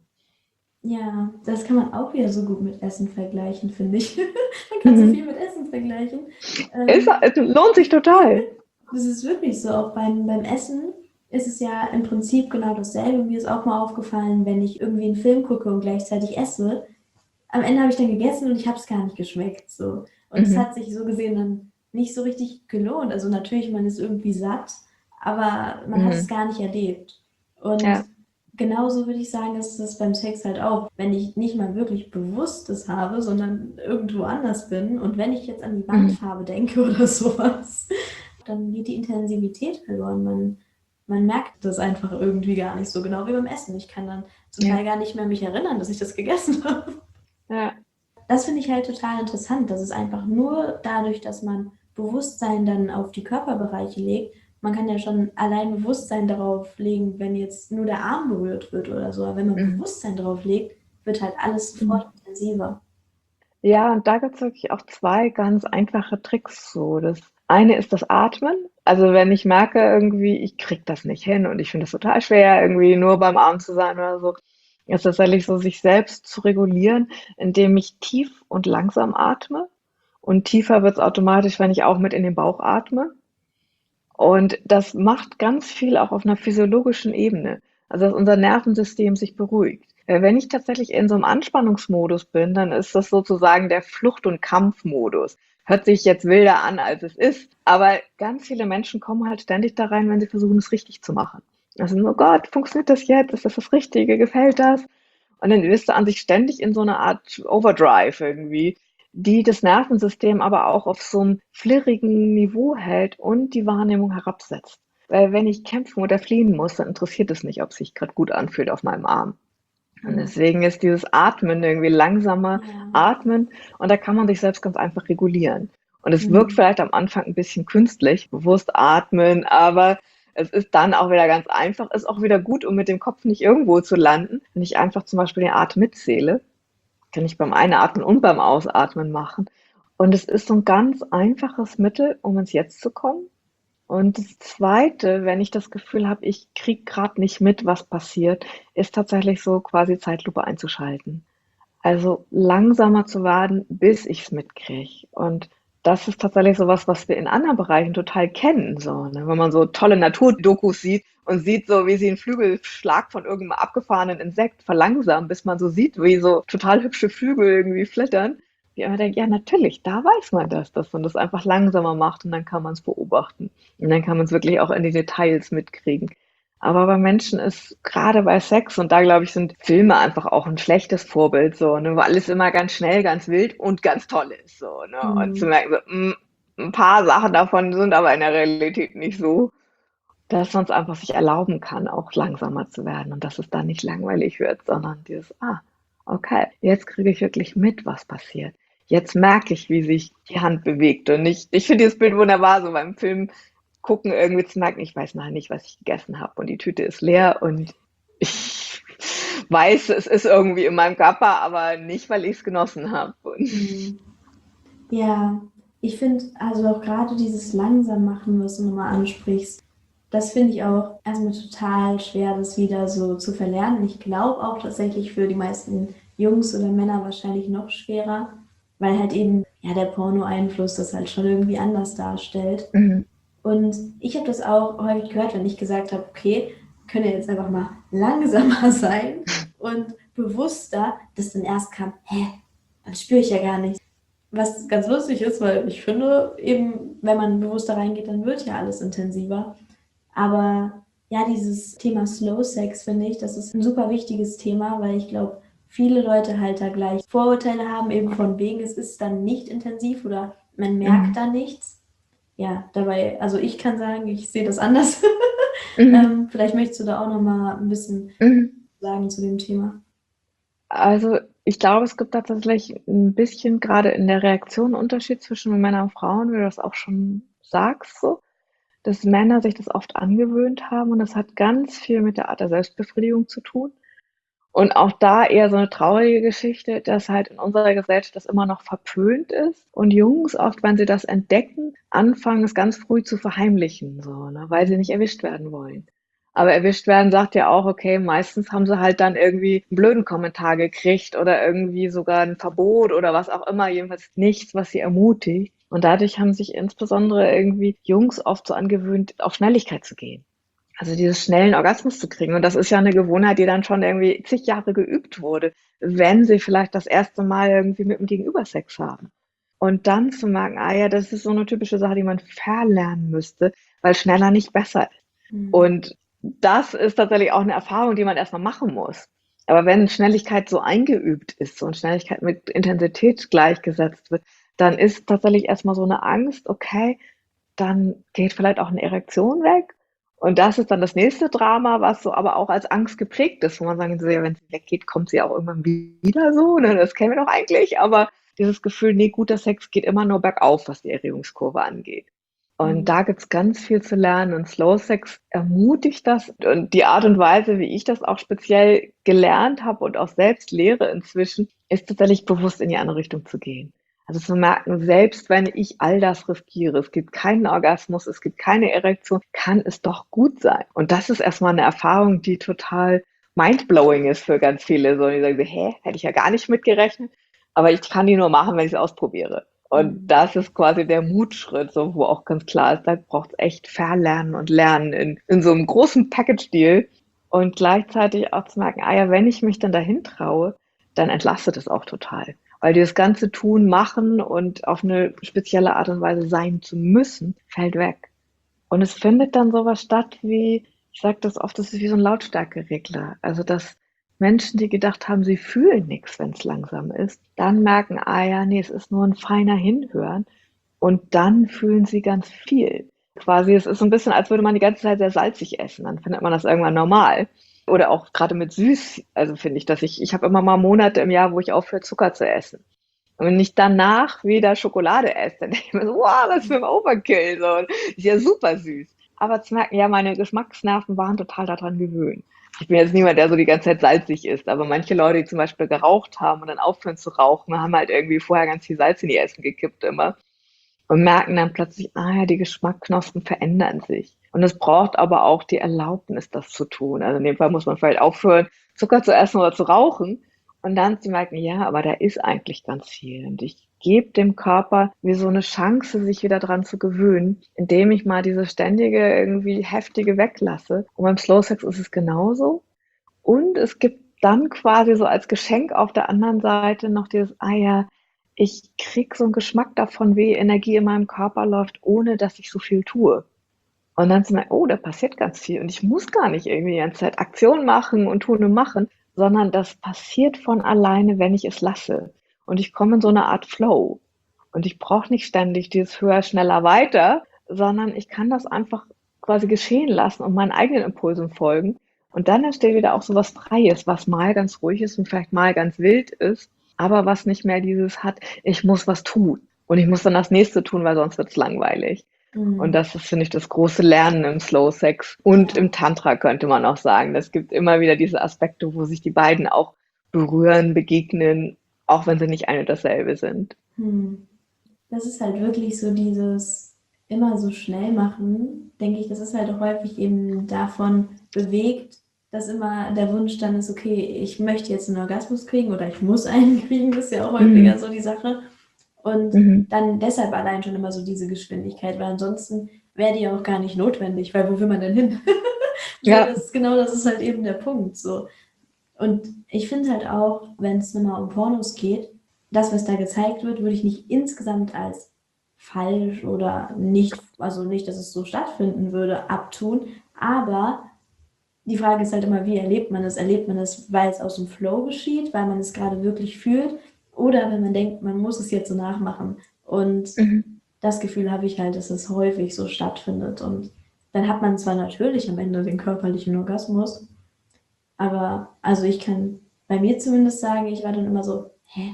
Ja, das kann man auch wieder so gut mit Essen vergleichen, finde ich. Man kann so viel Mhm. mit Essen vergleichen. Ist, Ähm, es lohnt sich total. Das ist wirklich so. Auch beim Essen ist es ja im Prinzip genau dasselbe. Mir ist auch mal aufgefallen, wenn ich irgendwie einen Film gucke und gleichzeitig esse. Am Ende habe ich dann gegessen und ich habe es gar nicht geschmeckt. So. Und es Mhm. hat sich so gesehen dann nicht so richtig gelohnt. Also natürlich, man ist irgendwie satt, aber man hat es Mhm. gar nicht erlebt. Und Ja. genauso würde ich sagen, ist es beim Sex halt auch. Wenn ich nicht mal wirklich bewusst das habe, sondern irgendwo anders bin und wenn ich jetzt an die Mhm. Wandfarbe denke oder sowas, dann geht die Intensivität verloren. Man merkt das einfach irgendwie gar nicht so genau wie beim Essen. Ich kann dann zum Ja. Teil gar nicht mehr mich erinnern, dass ich das gegessen habe. Ja. Das finde ich halt total interessant, dass es einfach nur dadurch, dass man Bewusstsein dann auf die Körperbereiche legt, man kann ja schon allein Bewusstsein darauf legen, wenn jetzt nur der Arm berührt wird oder so, aber wenn man Mhm. Bewusstsein darauf legt, wird halt alles Mhm. sofort intensiver. Ja, und da gibt's wirklich auch 2 ganz einfache Tricks so. Das eine ist das Atmen. Also, wenn ich merke irgendwie, ich kriege das nicht hin und ich finde es total schwer, irgendwie nur beim Arm zu sein oder so, ist tatsächlich so, sich selbst zu regulieren, indem ich tief und langsam atme. Und tiefer wird's automatisch, wenn ich auch mit in den Bauch atme. Und das macht ganz viel auch auf einer physiologischen Ebene. Also, dass unser Nervensystem sich beruhigt. Wenn ich tatsächlich in so einem Anspannungsmodus bin, dann ist das sozusagen der Flucht- und Kampfmodus. Hört sich jetzt wilder an, als es ist, aber ganz viele Menschen kommen halt ständig da rein, wenn sie versuchen, es richtig zu machen. Also: „Oh Gott, funktioniert das jetzt? Ist das das Richtige? Gefällt das?“ Und dann bist du an sich ständig in so einer Art Overdrive irgendwie, die das Nervensystem aber auch auf so einem flirrigen Niveau hält und die Wahrnehmung herabsetzt. Weil wenn ich kämpfen oder fliehen muss, dann interessiert es nicht, ob es sich gerade gut anfühlt auf meinem Arm. Und Hm. deswegen ist dieses Atmen irgendwie langsamer Ja. atmen und da kann man sich selbst ganz einfach regulieren. Und es wirkt Hm. vielleicht am Anfang ein bisschen künstlich, bewusst atmen, aber es ist dann auch wieder ganz einfach, ist auch wieder gut, um mit dem Kopf nicht irgendwo zu landen. Wenn ich einfach zum Beispiel den Atem mitzähle, kann ich beim Einatmen und beim Ausatmen machen. Und es ist so ein ganz einfaches Mittel, um ins Jetzt zu kommen. Und das Zweite, wenn ich das Gefühl habe, ich kriege gerade nicht mit, was passiert, ist tatsächlich so quasi Zeitlupe einzuschalten. Also langsamer zu werden, bis ich es mitkriege. Und das ist tatsächlich so was, was wir in anderen Bereichen total kennen, so, ne? Wenn man so tolle Naturdokus sieht und sieht so, wie sie 'n Flügelschlag von irgendeinem abgefahrenen Insekt verlangsamen, bis man so sieht, wie so total hübsche Flügel irgendwie flattern. Wie ich immer denke: „Ja, natürlich, da weiß man das, dass man das einfach langsamer macht und dann kann man es beobachten. Und dann kann man es wirklich auch in die Details mitkriegen.“ Aber bei Menschen ist gerade bei Sex, und da glaube ich, sind Filme einfach auch ein schlechtes Vorbild, so, ne, wo alles immer ganz schnell, ganz wild und ganz toll ist, so, ne? Und zu Hm. merken, so, 'n paar Sachen davon sind aber in der Realität nicht so, dass man es einfach sich erlauben kann, auch langsamer zu werden und dass es dann nicht langweilig wird, sondern dieses: „Ah, okay, jetzt kriege ich wirklich mit, was passiert. Jetzt merke ich, wie sich die Hand bewegt.“ Und ich finde dieses Bild wunderbar, so beim Film gucken, irgendwie zu merken, ich weiß nachher nicht, was ich gegessen habe und die Tüte ist leer und ich weiß, es ist irgendwie in meinem Körper, aber nicht, weil ich es genossen habe. Und Hm. Ja, ich finde also auch gerade dieses langsam machen, was du nochmal ansprichst, das finde ich auch erstmal total schwer, das wieder so zu verlernen. Ich glaube auch tatsächlich für die meisten Jungs oder Männer wahrscheinlich noch schwerer, weil halt eben ja der Porno-Einfluss das halt schon irgendwie anders darstellt. mhm. Und ich habe das auch häufig gehört, wenn ich gesagt habe, okay, können ja jetzt einfach mal langsamer sein und bewusster, dass dann erst kam, das spüre ich ja gar nicht. Was ganz lustig ist, weil ich finde, eben, wenn man bewusster reingeht, dann wird ja alles intensiver. Aber ja, dieses Thema Slow Sex, finde ich, das ist ein super wichtiges Thema, weil ich glaube, viele Leute halt da gleich Vorurteile haben, eben von wegen, es ist dann nicht intensiv oder man merkt da nichts. Ja, dabei, also ich kann sagen, ich sehe das anders. Mhm. Vielleicht möchtest du da auch noch mal ein bisschen Mhm. sagen zu dem Thema. Also, ich glaube, es gibt tatsächlich ein bisschen gerade in der Reaktion 'n Unterschied zwischen Männern und Frauen, wie du das auch schon sagst so, dass Männer sich das oft angewöhnt haben und das hat ganz viel mit der Art der Selbstbefriedigung zu tun. Und auch da eher so eine traurige Geschichte, dass halt in unserer Gesellschaft das immer noch verpönt ist und Jungs oft, wenn sie das entdecken, anfangen, es ganz früh zu verheimlichen, so, ne, weil sie nicht erwischt werden wollen. Aber erwischt werden sagt ja auch, okay, meistens haben sie halt dann irgendwie 'n blöden Kommentar gekriegt oder irgendwie sogar ein Verbot oder was auch immer, jedenfalls nichts, was sie ermutigt. Und dadurch haben sich insbesondere irgendwie Jungs oft so angewöhnt, auf Schnelligkeit zu gehen. Also dieses schnellen Orgasmus zu kriegen. Und das ist ja eine Gewohnheit, die dann schon irgendwie zig Jahre geübt wurde, wenn sie vielleicht das erste Mal irgendwie mit dem Gegenüber Sex haben. Und dann zu merken, ah ja, das ist so eine typische Sache, die man verlernen müsste, weil schneller nicht besser ist. Mhm. Und das ist tatsächlich auch eine Erfahrung, die man erst mal machen muss. Aber wenn Schnelligkeit so eingeübt ist so und Schnelligkeit mit Intensität gleichgesetzt wird, dann ist tatsächlich erst mal so eine Angst, okay, dann geht vielleicht auch eine Erektion weg. Und das ist dann das nächste Drama, was so aber auch als Angst geprägt ist, wo man sagen so, ja, wenn sie weggeht, kommt sie auch irgendwann wieder so, ne? Das kennen wir doch eigentlich, aber dieses Gefühl, nee, guter Sex geht immer nur bergauf, was die Erregungskurve angeht. Und Mhm. da gibt's ganz viel zu lernen und Slow Sex ermutigt das und die Art und Weise, wie ich das auch speziell gelernt habe und auch selbst lehre inzwischen, ist tatsächlich bewusst in die andere Richtung zu gehen. Also zu merken, selbst wenn ich all das riskiere, es gibt keinen Orgasmus, es gibt keine Erektion, kann es doch gut sein. Und das ist erstmal eine Erfahrung, die total mindblowing ist für ganz viele. So, die sagen so, hä, hätte ich ja gar nicht mitgerechnet, aber ich kann die nur machen, wenn ich es ausprobiere. Und Mhm. das ist quasi der Mutschritt, so, wo auch ganz klar ist, da braucht es echt Verlernen und Lernen in so einem großen Package-Deal. Und gleichzeitig auch zu merken, ah ja, wenn ich mich dann dahin traue, dann entlastet es auch total. Weil dieses ganze Tun, Machen und auf eine spezielle Art und Weise sein zu müssen, fällt weg. Und es findet dann sowas statt wie, ich sage das oft, das ist wie so ein Lautstärkeregler. Also, dass Menschen, die gedacht haben, sie fühlen nichts, wenn es langsam ist, dann merken, ah ja, nee, es ist nur ein feiner Hinhören und dann fühlen sie ganz viel. Quasi, es ist so ein bisschen, als würde man die ganze Zeit sehr salzig essen, dann findet man das irgendwann normal. Oder auch gerade mit süß, also finde ich, dass ich habe immer mal Monate im Jahr, wo ich aufhöre, Zucker zu essen. Und wenn ich danach wieder Schokolade esse, dann denke ich mir so, wow, was für ein Overkill, so. Ist ja super süß. Aber zu merken, ja, meine Geschmacksnerven waren total daran gewöhnt. Ich bin jetzt niemand, der so die ganze Zeit salzig isst, aber manche Leute, die zum Beispiel geraucht haben und dann aufhören zu rauchen, haben halt irgendwie vorher ganz viel Salz in ihr Essen gekippt immer und merken dann plötzlich, ah ja, die Geschmacksknospen verändern sich. Und es braucht aber auch die Erlaubnis, das zu tun. Also in dem Fall muss man vielleicht aufhören, Zucker zu essen oder zu rauchen und dann zu merken, ja, aber da ist eigentlich ganz viel. Und ich gebe dem Körper wie so eine Chance, sich wieder dran zu gewöhnen, indem ich mal diese ständige, irgendwie heftige weglasse. Und beim Slow Sex ist es genauso. Und es gibt dann quasi so als Geschenk auf der anderen Seite noch dieses, ah ja, ich krieg so einen Geschmack davon, wie Energie in meinem Körper läuft, ohne dass ich so viel tue. Und dann zu merken, oh, da passiert ganz viel und ich muss gar nicht irgendwie die ganze Zeit Aktion machen und tun und machen, sondern das passiert von alleine, wenn ich es lasse. Und ich komme in so eine Art Flow. Und ich brauche nicht ständig dieses höher, schneller, weiter, sondern ich kann das einfach quasi geschehen lassen und meinen eigenen Impulsen folgen. Und dann entsteht wieder auch so was Freies, was mal ganz ruhig ist und vielleicht mal ganz wild ist, aber was nicht mehr dieses hat, ich muss was tun. Und ich muss dann das nächste tun, weil sonst wird's langweilig. Und Mhm. das ist, finde ich, das große Lernen im Slow Sex und Ja. im Tantra könnte man auch sagen. Es gibt immer wieder diese Aspekte, wo sich die beiden auch berühren, begegnen, auch wenn sie nicht ein und dasselbe sind. Hm. Das ist halt wirklich so dieses immer so schnell machen, denke ich, das ist halt auch häufig eben davon bewegt, dass immer der Wunsch dann ist, okay, ich möchte jetzt einen Orgasmus kriegen oder ich muss einen kriegen, ist ja auch häufiger Mhm. so die Sache. Und Mhm. dann deshalb allein schon immer so diese Geschwindigkeit, weil ansonsten wäre die auch gar nicht notwendig, weil wo will man denn hin? So, Ja. das ist halt eben der Punkt. So. Und ich finde halt auch, wenn es nochmal um Pornos geht, das, was da gezeigt wird, würde ich nicht insgesamt als falsch oder nicht, also nicht, dass es so stattfinden würde, abtun. Aber die Frage ist halt immer, wie erlebt man es? Erlebt man es, weil es aus dem Flow geschieht, weil man es gerade wirklich fühlt? Oder wenn man denkt, man muss es jetzt so nachmachen. Und Mhm. das Gefühl habe ich halt, dass es häufig so stattfindet. Und dann hat man zwar natürlich am Ende den körperlichen Orgasmus, aber also ich kann bei mir zumindest sagen, ich war dann immer so, hä?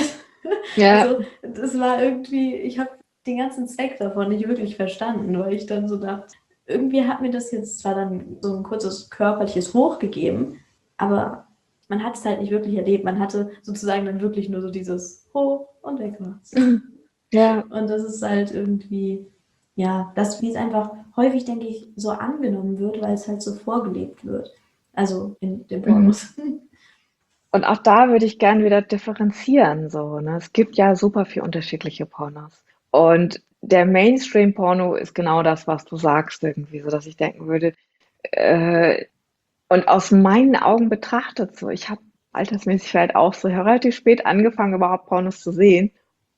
Ja. Also das war irgendwie, ich habe den ganzen Zweck davon nicht wirklich verstanden, weil ich dann so dachte, irgendwie hat mir das jetzt zwar dann so ein kurzes körperliches Hoch gegeben, aber man hat es halt nicht wirklich erlebt. Man hatte sozusagen dann wirklich nur so dieses Hoch und weg war's. Mhm. Ja. Und das ist halt irgendwie, ja, das, wie es einfach häufig, denke ich, so angenommen wird, weil es halt so vorgelebt wird. Also in den Mhm. Pornos. Und auch da würde ich gern wieder differenzieren, so, ne? Es gibt ja super viel unterschiedliche Pornos. Und der Mainstream-Porno ist genau das, was du sagst irgendwie, so dass ich denken würde, äh, und aus meinen Augen betrachtet so, ich habe altersmäßig vielleicht auch so relativ spät angefangen, überhaupt Pornos zu sehen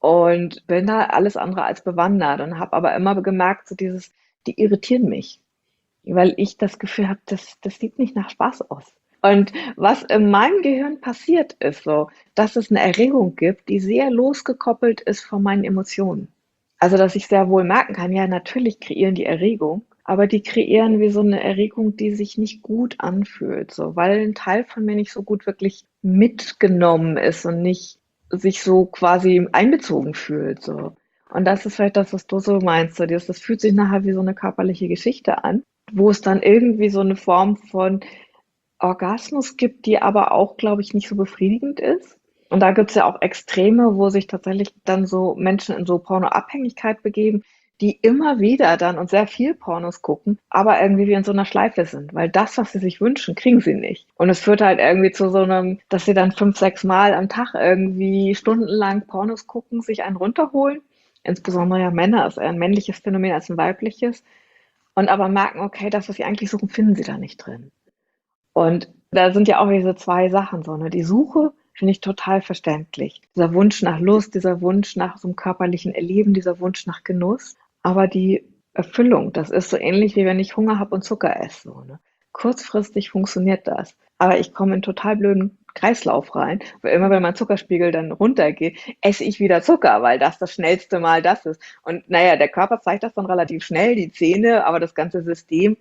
und bin da alles andere als bewandert und habe aber immer gemerkt, so dieses, die irritieren mich, weil ich das Gefühl habe, das sieht nicht nach Spaß aus. Und was in meinem Gehirn passiert ist so, dass es eine Erregung gibt, die sehr losgekoppelt ist von meinen Emotionen. Also, dass ich sehr wohl merken kann, ja, natürlich kreieren die Erregung, aber die kreieren wie so eine Erregung, die sich nicht gut anfühlt, so, weil ein Teil von mir nicht so gut wirklich mitgenommen ist und nicht sich so quasi einbezogen fühlt, so. Und das ist vielleicht das, was du so meinst, so das fühlt sich nachher wie so eine körperliche Geschichte an, wo es dann irgendwie so eine Form von Orgasmus gibt, die aber auch, glaube ich, nicht so befriedigend ist. Und da gibt's ja auch Extreme, wo sich tatsächlich dann so Menschen in so Pornoabhängigkeit begeben, die immer wieder dann und sehr viel Pornos gucken, aber irgendwie wie in so einer Schleife sind, weil das, was sie sich wünschen, kriegen sie nicht. Und es führt halt irgendwie zu so einem, dass sie dann 5, 6 Mal am Tag irgendwie stundenlang Pornos gucken, sich einen runterholen. Insbesondere ja Männer, ist eher ein männliches Phänomen als ein weibliches. Und aber merken, okay, das, was sie eigentlich suchen, finden sie da nicht drin. Und da sind ja auch diese 2 Sachen so, ne? Die Suche finde ich total verständlich. Dieser Wunsch nach Lust, dieser Wunsch nach so einem körperlichen Erleben, dieser Wunsch nach Genuss. Aber die Erfüllung, das ist so ähnlich, wie wenn ich Hunger habe und Zucker esse, so, ne? Kurzfristig funktioniert das, aber ich komme in 'n total blöden Kreislauf rein, weil immer wenn mein Zuckerspiegel dann runtergeht, esse ich wieder Zucker, weil das schnellste Mal das ist. Und na ja, der Körper zeigt das dann relativ schnell, die Zähne, aber das ganze System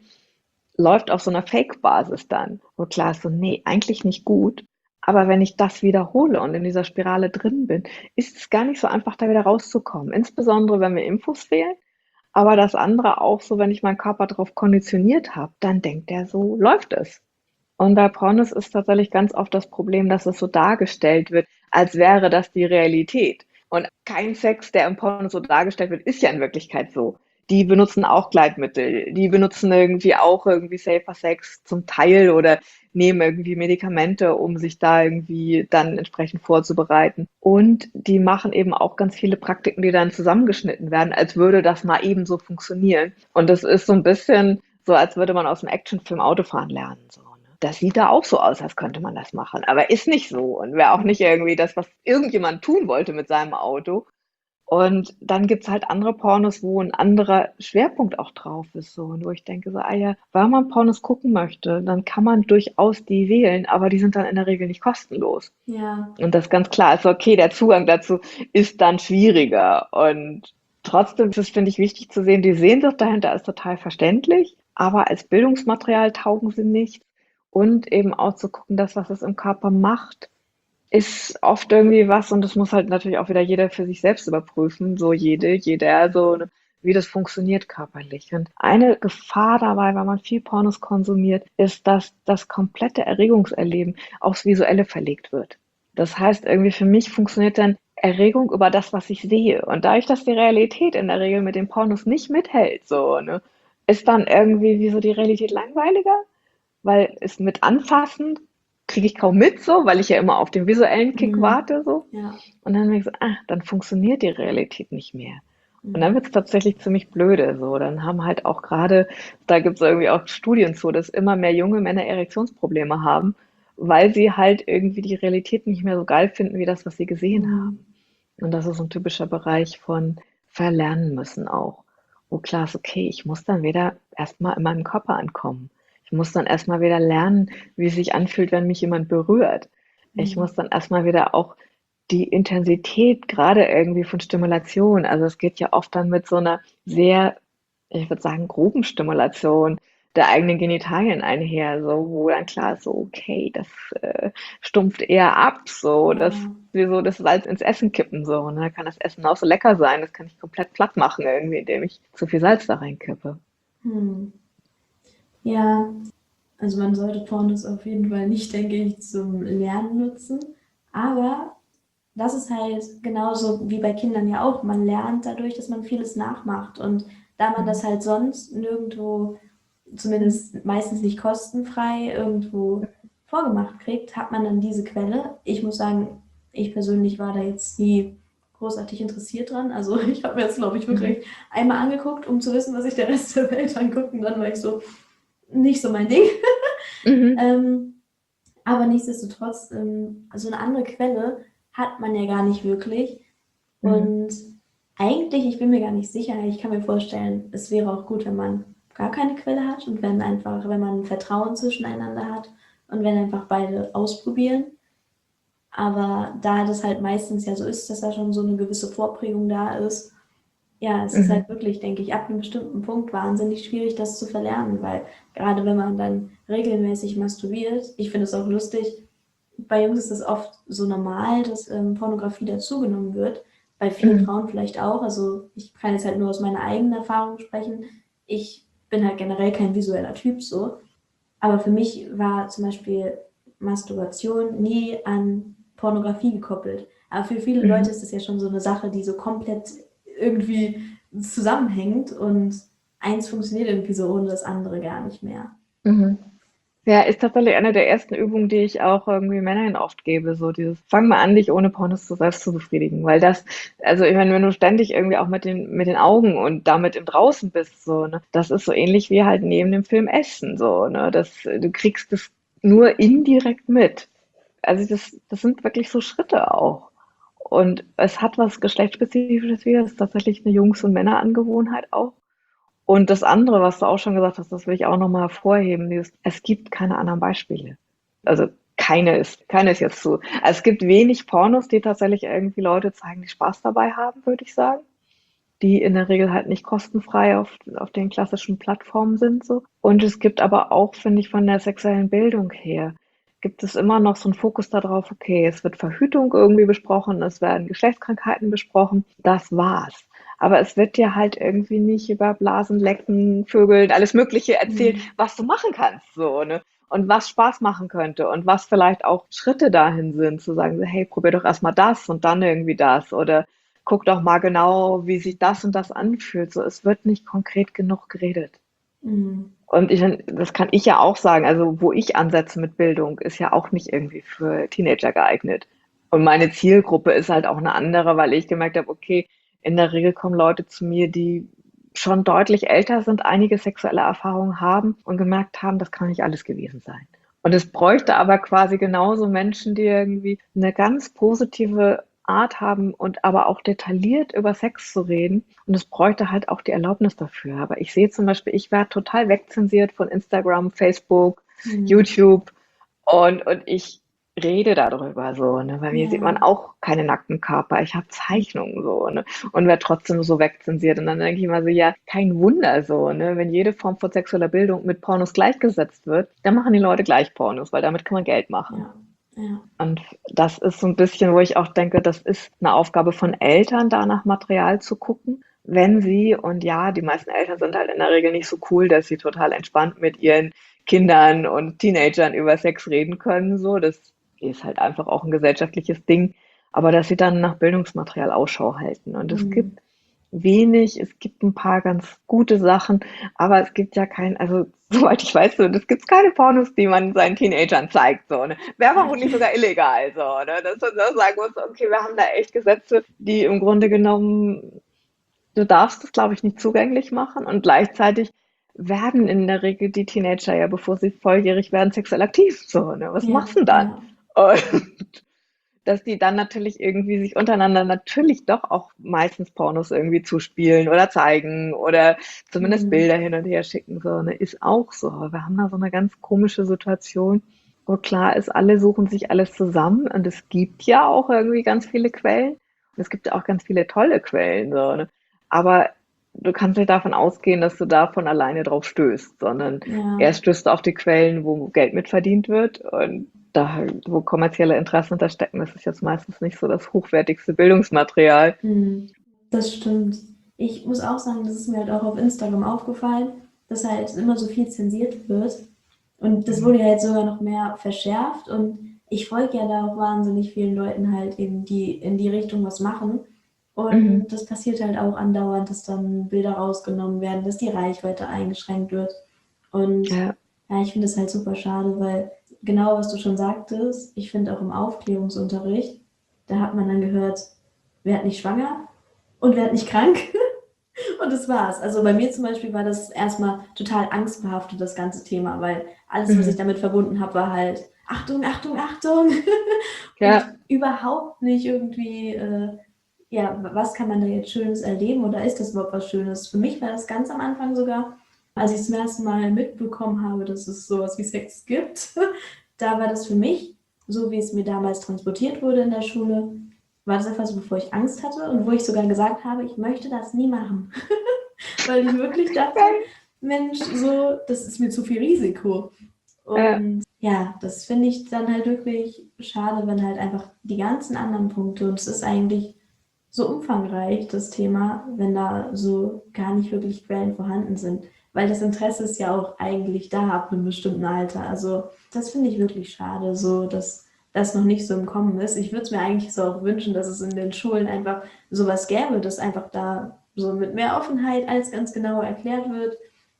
läuft auf so einer Fake-Basis dann. Wo klar ist so, nee, eigentlich nicht gut. Aber wenn ich das wiederhole und in dieser Spirale drin bin, ist es gar nicht so einfach, da wieder rauszukommen. Insbesondere, wenn mir Infos fehlen. Aber das andere auch so, wenn ich meinen Körper darauf konditioniert habe, dann denkt er so, läuft es. Und bei Pornos ist tatsächlich ganz oft das Problem, dass es so dargestellt wird, als wäre das die Realität. Und kein Sex, der im Porno so dargestellt wird, ist ja in Wirklichkeit so. Die benutzen auch Gleitmittel, die benutzen irgendwie auch irgendwie Safer Sex zum Teil oder nehmen irgendwie Medikamente, um sich da irgendwie dann entsprechend vorzubereiten. Und die machen eben auch ganz viele Praktiken, die dann zusammengeschnitten werden, als würde das mal eben so funktionieren. Und das ist so ein bisschen so, als würde man aus einem Actionfilm Autofahren lernen. So, ne? Das sieht da auch so aus, als könnte man das machen, aber ist nicht so und wäre auch nicht irgendwie das, was irgendjemand tun wollte mit seinem Auto. Und dann gibt's halt andere Pornos, wo ein anderer Schwerpunkt auch drauf ist, so. Und wo ich denke so, ah ja, wenn man Pornos gucken möchte, dann kann man durchaus die wählen, aber die sind dann in der Regel nicht kostenlos. Ja, Und das ist ganz klar. Also okay, der Zugang dazu ist dann schwieriger. Und trotzdem ist es, finde ich, wichtig zu sehen, die Sehnsucht dahinter ist total verständlich, aber als Bildungsmaterial taugen sie nicht. Und eben auch zu gucken, das, was es im Körper macht, ist oft irgendwie was, und das muss halt natürlich auch wieder jeder für sich selbst überprüfen, so jeder, so, ne, wie das funktioniert körperlich. Und eine Gefahr dabei, wenn man viel Pornos konsumiert, ist, dass das komplette Erregungserleben aufs Visuelle verlegt wird. Das heißt, irgendwie für mich funktioniert dann Erregung über das, was ich sehe. Und dadurch, dass die Realität in der Regel mit den Pornos nicht mithält, so, ne, ist dann irgendwie wie so die Realität langweiliger, weil es mit Anfassen kriege ich kaum mit, so, weil ich ja immer auf den visuellen Kick mhm. warte, so. Ja, Und dann merke ich so, ah, dann funktioniert die Realität nicht mehr. Und dann wird es tatsächlich ziemlich blöde. So, dann haben halt auch gerade, da gibt es irgendwie auch Studien zu, dass immer mehr junge Männer Erektionsprobleme haben, weil sie halt irgendwie die Realität nicht mehr so geil finden wie das, was sie gesehen haben. Mhm. Und das ist so ein typischer Bereich von verlernen müssen auch. Wo klar ist, okay, ich muss dann wieder erstmal in meinem Körper ankommen. Ich muss dann erstmal wieder lernen, wie es sich anfühlt, wenn mich jemand berührt. Ich Mhm. muss dann erstmal wieder auch die Intensität gerade irgendwie von Stimulation, also es geht ja oft dann mit so einer sehr, ich würde sagen, groben Stimulation der eigenen Genitalien einher, so, wo dann klar ist, so, okay, das stumpft eher ab, so, das Ja. wie so das Salz ins Essen kippen, so, ne? Da kann das Essen auch so lecker sein, das kann ich komplett platt machen irgendwie, indem ich zu viel Salz da reinkippe. Hm. Ja, also man sollte Pornos auf jeden Fall nicht, denke ich, zum Lernen nutzen. Aber das ist halt genauso wie bei Kindern ja auch. Man lernt dadurch, dass man vieles nachmacht. Und da man Mhm. das halt sonst nirgendwo, Mhm. zumindest meistens nicht kostenfrei, irgendwo vorgemacht kriegt, hat man dann diese Quelle. Ich muss sagen, ich persönlich war da jetzt nie großartig interessiert dran. Also ich habe mir jetzt, glaube ich, Mhm. wirklich einmal angeguckt, um zu wissen, was sich der Rest der Welt anguckt. Und dann war ich so, nicht so mein Ding. Mhm. Ähm, aber nichtsdestotrotz, also eine andere Quelle hat man ja gar nicht wirklich. Mhm. Und eigentlich, ich bin mir gar nicht sicher, ich kann mir vorstellen, es wäre auch gut, wenn man gar keine Quelle hat und wenn einfach, wenn man Vertrauen zwischeneinander hat und wenn einfach beide ausprobieren. Aber da das halt meistens ja so ist, dass da schon so eine gewisse Vorprägung da ist, ja, es ist Mhm. halt wirklich, denke ich, ab einem bestimmten Punkt wahnsinnig schwierig, das zu verlernen, weil gerade wenn man dann regelmäßig masturbiert, ich finde es auch lustig, bei Jungs ist es oft so normal, dass Pornografie dazugenommen wird, bei vielen Mhm. Frauen vielleicht auch. Also ich kann jetzt halt nur aus meiner eigenen Erfahrung sprechen. Ich bin halt generell kein visueller Typ so, aber für mich war zum Beispiel Masturbation nie an Pornografie gekoppelt. Aber für viele Leute Mhm. ist das ja schon so eine Sache, die so komplett irgendwie zusammenhängt und eins funktioniert irgendwie so ohne das andere gar nicht mehr. Mhm. Ja, ist tatsächlich eine der ersten Übungen, die ich auch irgendwie Männern oft gebe, so dieses, fang mal an, dich ohne Pornos zu selbst zu befriedigen, weil das, also ich meine, wenn du ständig irgendwie auch mit den Augen und damit im Draußen bist, so, ne, das ist so ähnlich wie halt neben dem Film Essen, so, ne, das, du kriegst das nur indirekt mit. Also das sind wirklich so Schritte auch. Und es hat was Geschlechtsspezifisches wieder, das ist tatsächlich eine Jungs- und Männerangewohnheit auch. Und das andere, was du auch schon gesagt hast, das will ich auch nochmal hervorheben, dieses, es gibt keine anderen Beispiele. Also keine ist jetzt so. Also es gibt wenig Pornos, die tatsächlich irgendwie Leute zeigen, die Spaß dabei haben, würde ich sagen. Die in der Regel halt nicht kostenfrei auf den klassischen Plattformen sind so. Und es gibt aber auch, finde ich, von der sexuellen Bildung her, gibt es immer noch so einen Fokus darauf, okay, es wird Verhütung irgendwie besprochen, es werden Geschlechtskrankheiten besprochen, das war's. Aber es wird dir halt irgendwie nicht über Blasen, Lecken, Vögeln, alles Mögliche erzählt, Hm. was du machen kannst, so, ne? Und was Spaß machen könnte und was vielleicht auch Schritte dahin sind, zu sagen, so, hey, probier doch erstmal das und dann irgendwie das oder guck doch mal genau, wie sich das und das anfühlt. So, es wird nicht konkret genug geredet. Hm. Und ich, das kann ich ja auch sagen, also wo ich ansetze mit Bildung, ist ja auch nicht irgendwie für Teenager geeignet. Und meine Zielgruppe ist halt auch eine andere, weil ich gemerkt habe, okay, in der Regel kommen Leute zu mir, die schon deutlich älter sind, einige sexuelle Erfahrungen haben und gemerkt haben, das kann nicht alles gewesen sein. Und es bräuchte aber quasi genauso Menschen, die irgendwie eine ganz positive Art haben und aber auch detailliert über Sex zu reden. Und es bräuchte halt auch die Erlaubnis dafür. Aber ich sehe zum Beispiel, ich werde total wegzensiert von Instagram, Facebook, Hm. YouTube und ich rede darüber so. Ne? Bei mir sieht man Ja. auch keine nackten Körper. Ich habe Zeichnungen so, ne? Und werde trotzdem so wegzensiert. Und dann denke ich immer so, ja, kein Wunder so, ne? Wenn jede Form von sexueller Bildung mit Pornos gleichgesetzt wird, dann machen die Leute gleich Pornos, weil damit kann man Geld machen. Ja, ja. Und das ist so ein bisschen, wo ich auch denke, das ist eine Aufgabe von Eltern, da nach Material zu gucken. Wenn sie, und ja, die meisten Eltern sind halt in der Regel nicht so cool, dass sie total entspannt mit ihren Kindern und Teenagern über Sex reden können, so. Das ist halt einfach auch ein gesellschaftliches Ding. Aber dass sie dann nach Bildungsmaterial Ausschau halten. Und es Hm. gibt wenig, es gibt ein paar ganz gute Sachen, aber es gibt ja kein, also soweit ich weiß, so, es gibt keine Pornos, die man seinen Teenagern zeigt, so, ne? Wäre vermutlich sogar illegal, so, ne? Dass man da sagen muss, okay, wir haben da echt Gesetze, die im Grunde genommen du darfst es, glaube ich, nicht zugänglich machen und gleichzeitig werden in der Regel die Teenager ja, bevor sie volljährig werden, sexuell aktiv. So, ne? Was Ja, machst du denn dann? ja. Und dass die dann natürlich irgendwie sich untereinander natürlich doch auch meistens Pornos irgendwie zuspielen oder zeigen oder zumindest Mhm. Bilder hin und her schicken, so, ne? Ist auch so. Wir haben da so eine ganz komische Situation, wo klar ist, alle suchen sich alles zusammen und es gibt ja auch irgendwie ganz viele Quellen. Und es gibt ja auch ganz viele tolle Quellen, so, ne? Aber du kannst nicht davon ausgehen, dass du da von alleine drauf stößt, sondern Ja. erst stößt du auf die Quellen, wo Geld mit verdient wird und da, wo kommerzielle Interessen hinterstecken, das ist jetzt meistens nicht so das hochwertigste Bildungsmaterial. Mhm. Das stimmt. Ich muss auch sagen, das ist mir halt auch auf Instagram aufgefallen, dass halt immer so viel zensiert wird. Und das wurde ja jetzt sogar noch mehr verschärft. Und ich folge ja da auch wahnsinnig vielen Leuten halt eben, die in die Richtung was machen. Und Mhm. das passiert halt auch andauernd, dass dann Bilder rausgenommen werden, dass die Reichweite eingeschränkt wird. Und Ja. ja, ich finde es halt super schade, weil genau was du schon sagtest, ich finde auch im Aufklärungsunterricht, da hat man dann gehört, werd nicht schwanger und werd nicht krank. Und das war's. Also bei mir zum Beispiel war das erstmal total angstbehaftet, das ganze Thema, weil alles, was ich Mhm. damit verbunden habe, war halt Achtung, Achtung, Achtung. Und Ja. überhaupt nicht irgendwie, ja, was kann man da jetzt Schönes erleben oder ist das überhaupt was Schönes? Für mich war das ganz am Anfang sogar, als ich zum ersten Mal mitbekommen habe, dass es sowas wie Sex gibt, da war das für mich, so wie es mir damals transportiert wurde in der Schule, war das etwas, wovor ich Angst hatte und wo ich sogar gesagt habe, ich möchte das nie machen. Weil ich wirklich dachte, Geil. Mensch, so, das ist mir zu viel Risiko. Ja. Und ja, das finde ich dann halt wirklich schade, wenn halt einfach die ganzen anderen Punkte, und es ist eigentlich so umfangreich, das Thema, wenn da so gar nicht wirklich Quellen vorhanden sind. Weil das Interesse ist ja auch eigentlich da ab einem bestimmten Alter. Also das finde ich wirklich schade, so dass das noch nicht so im Kommen ist. Ich würde es mir eigentlich so auch wünschen, dass es in den Schulen einfach sowas gäbe, dass einfach da so mit mehr Offenheit alles ganz genau erklärt wird,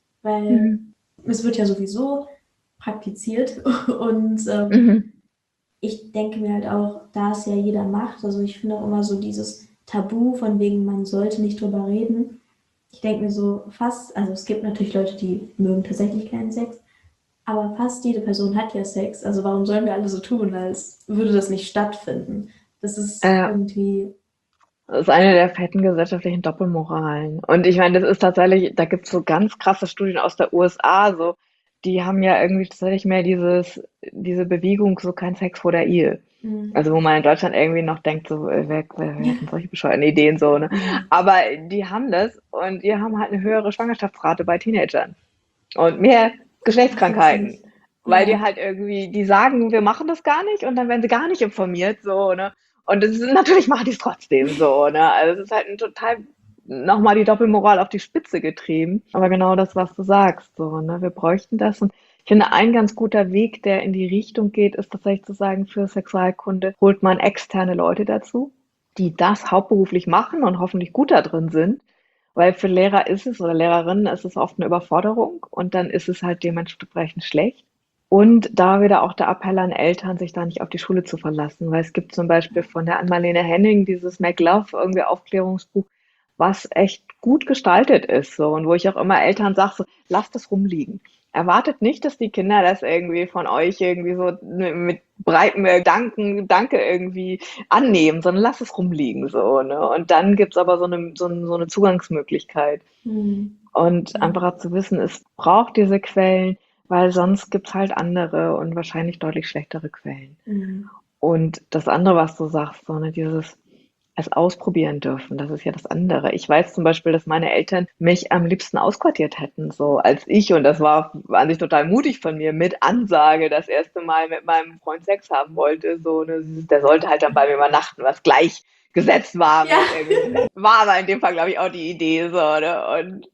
weil Mhm. es wird ja sowieso praktiziert und Mhm. ich denke mir halt auch, da es ja jeder macht, also ich finde auch immer so dieses Tabu von wegen, man sollte nicht drüber reden. Ich denke mir so fast, also es gibt natürlich Leute, die mögen tatsächlich keinen Sex, aber fast jede Person hat ja Sex. Also warum sollen wir alle so tun, als würde das nicht stattfinden? Das ist Ja. irgendwie, Das ist eine der fetten gesellschaftlichen Doppelmoralen. Und ich meine, das ist tatsächlich, da gibt es so ganz krasse Studien aus der USA, so, die haben ja irgendwie tatsächlich mehr diese Bewegung, so kein Sex vor der Ehe. mh, Also wo man in Deutschland irgendwie noch denkt, so, wer hat denn solche bescheuerten Ideen so, ne? ja, Aber die haben das und die haben halt eine höhere Schwangerschaftsrate bei Teenagern und mehr ach Geschlechtskrankheiten. witzig. Weil die Ja, halt irgendwie, die sagen, wir machen das gar nicht und dann werden sie gar nicht informiert, so, ne? Und das ist, natürlich machen die es trotzdem so, ne? Also es ist halt ein total nochmal die Doppelmoral auf die Spitze getrieben. Aber genau das, was du sagst, so, ne? Wir bräuchten das. Und ich finde, ein ganz guter Weg, der in die Richtung geht, ist tatsächlich zu sagen, für Sexualkunde holt man externe Leute dazu, die das hauptberuflich machen und hoffentlich gut da drin sind. Weil für Lehrer ist es oder Lehrerinnen ist es oft eine Überforderung und dann ist es halt dementsprechend schlecht. Und da wieder auch der Appell an Eltern, sich da nicht auf die Schule zu verlassen, weil es gibt zum Beispiel von der Ann-Marlene Henning dieses Make Love irgendwie Aufklärungsbuch, was echt gut gestaltet ist, so, und wo ich auch immer Eltern sage, so, lasst es rumliegen. Erwartet nicht, dass die Kinder das irgendwie von euch irgendwie so mit breitem Danke irgendwie annehmen, sondern lass es rumliegen, so, ne? Und dann gibt's aber so eine Zugangsmöglichkeit. hm, Und ja, einfach zu wissen, es braucht diese Quellen, weil sonst gibt's halt andere und wahrscheinlich deutlich schlechtere Quellen. hm, Und das andere, was du sagst, so, ne, dieses es ausprobieren dürfen, das ist ja das andere. Ich weiß zum Beispiel, dass meine Eltern mich am liebsten ausquartiert hätten, so als ich, und das war an sich total mutig von mir, mit Ansage das erste Mal mit meinem Freund Sex haben wollte, so, ne, der sollte halt dann bei mir übernachten, was gleich gesetzt war, ja, wenn es irgendwie war, aber in dem Fall, glaube ich, auch die Idee, so, ne,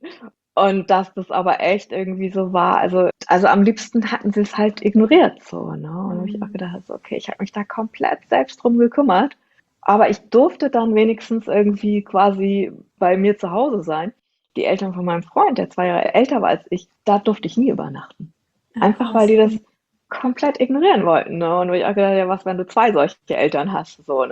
und dass das aber echt irgendwie so war, also am liebsten hatten sie es halt ignoriert, so, ne, und da habe ich auch hm, gedacht, so, okay, ich habe mich da komplett selbst drum gekümmert, aber ich durfte dann wenigstens irgendwie quasi bei mir zu Hause sein. Die Eltern von meinem Freund, der 2 Jahre älter war als ich, da durfte ich nie übernachten. ach Einfach weil krass. die das komplett ignorieren wollten. Ne? Und wo ich auch gedacht, ja, was, wenn du 2 solche Eltern hast, so, ne?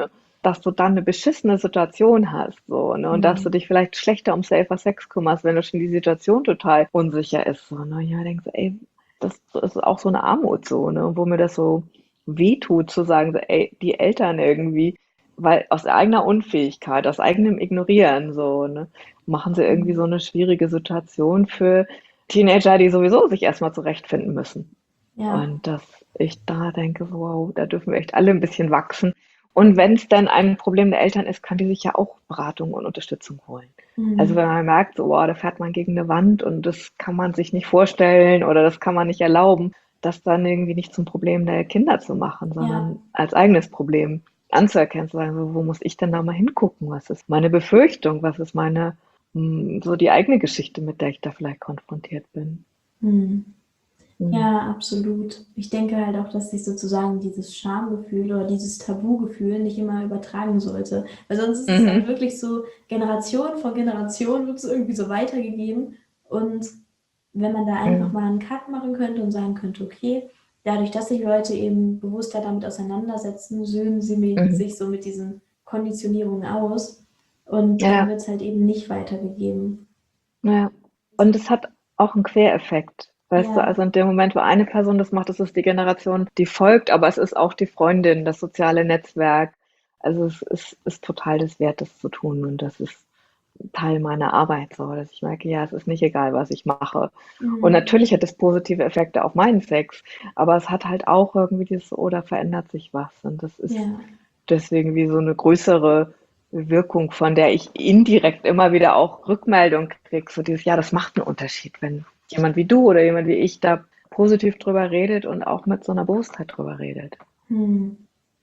dass du dann eine beschissene Situation hast, so, ne? Und dass du Mhm. dich vielleicht schlechter um Safer Sex kümmerst, wenn du schon die Situation total unsicher ist, so, ne? Ja, denkst du, ey, das ist auch so eine Armut, so, ne? Wo mir das so wehtut, zu sagen, so, ey, die Eltern irgendwie, weil aus eigener Unfähigkeit, aus eigenem Ignorieren, so, ne, machen sie irgendwie so Mhm. eine schwierige Situation für Teenager, die sowieso sich erstmal zurechtfinden müssen. Ja. Und dass ich da denke, so, wow, da dürfen wir echt alle ein bisschen wachsen. Und wenn es dann ein Problem der Eltern ist, kann die sich ja auch Beratung und Unterstützung holen. Also wenn Mhm. man merkt, so, wow, da fährt man gegen eine Wand und das kann man sich nicht vorstellen oder das kann man nicht erlauben, das dann irgendwie nicht zum Problem der Kinder zu machen, Ja. sondern als eigenes Problem anzuerkennen, zu sagen, so, wo muss ich denn da mal hingucken? Was ist meine Befürchtung? Was ist meine, so die eigene Geschichte, mit der ich da vielleicht konfrontiert bin? Mhm. Hm. Ja, absolut. Ich denke halt auch, dass sich sozusagen dieses Schamgefühl oder dieses Tabugefühl nicht immer übertragen sollte. Weil sonst ist es halt Mhm. wirklich so, Generation von Generation wird es irgendwie so weitergegeben. Und wenn man da einfach Mhm. mal einen Cut machen könnte und sagen könnte, okay, dadurch, dass sich Leute eben bewusster damit auseinandersetzen, söhnen sie Mhm. sich so mit diesen Konditionierungen aus. Und dann Ja, wird es halt eben nicht weitergegeben. ja. Und es hat auch einen Quereffekt. Weißt du, Ja, also in dem Moment, wo eine Person das macht, ist es die Generation, die folgt, aber es ist auch die Freundin, das soziale Netzwerk. Also ist total das wert, das zu tun. Und das ist Teil meiner Arbeit so, dass ich merke, ja, es ist nicht egal, was ich mache. Und mhm. natürlich hat es positive Effekte auf meinen Sex, aber es hat halt auch irgendwie dieses, oder verändert sich was. Und das ist Ja. deswegen wie so eine größere Wirkung, von der ich indirekt immer wieder auch Rückmeldung kriege. So dieses, ja, das macht einen Unterschied, wenn jemand wie du oder jemand wie ich da positiv drüber redet und auch mit so einer Bewusstheit drüber redet. Hm.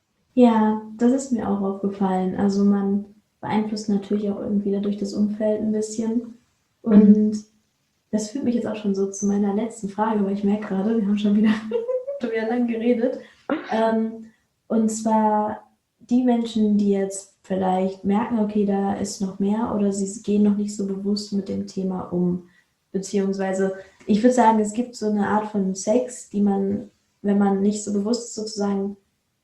Ja, das ist mir auch aufgefallen. Also man beeinflusst natürlich auch irgendwie dadurch das Umfeld ein bisschen. Mhm. Und das führt mich jetzt auch schon so zu meiner letzten Frage, weil ich merke gerade, wir haben schon wieder, schon wieder lang geredet. Ähm, und zwar die Menschen, die jetzt vielleicht merken, okay, da ist noch mehr oder sie gehen noch nicht so bewusst mit dem Thema um. Beziehungsweise, ich würde sagen, es gibt so eine Art von Sex, die man, wenn man nicht so bewusst ist, sozusagen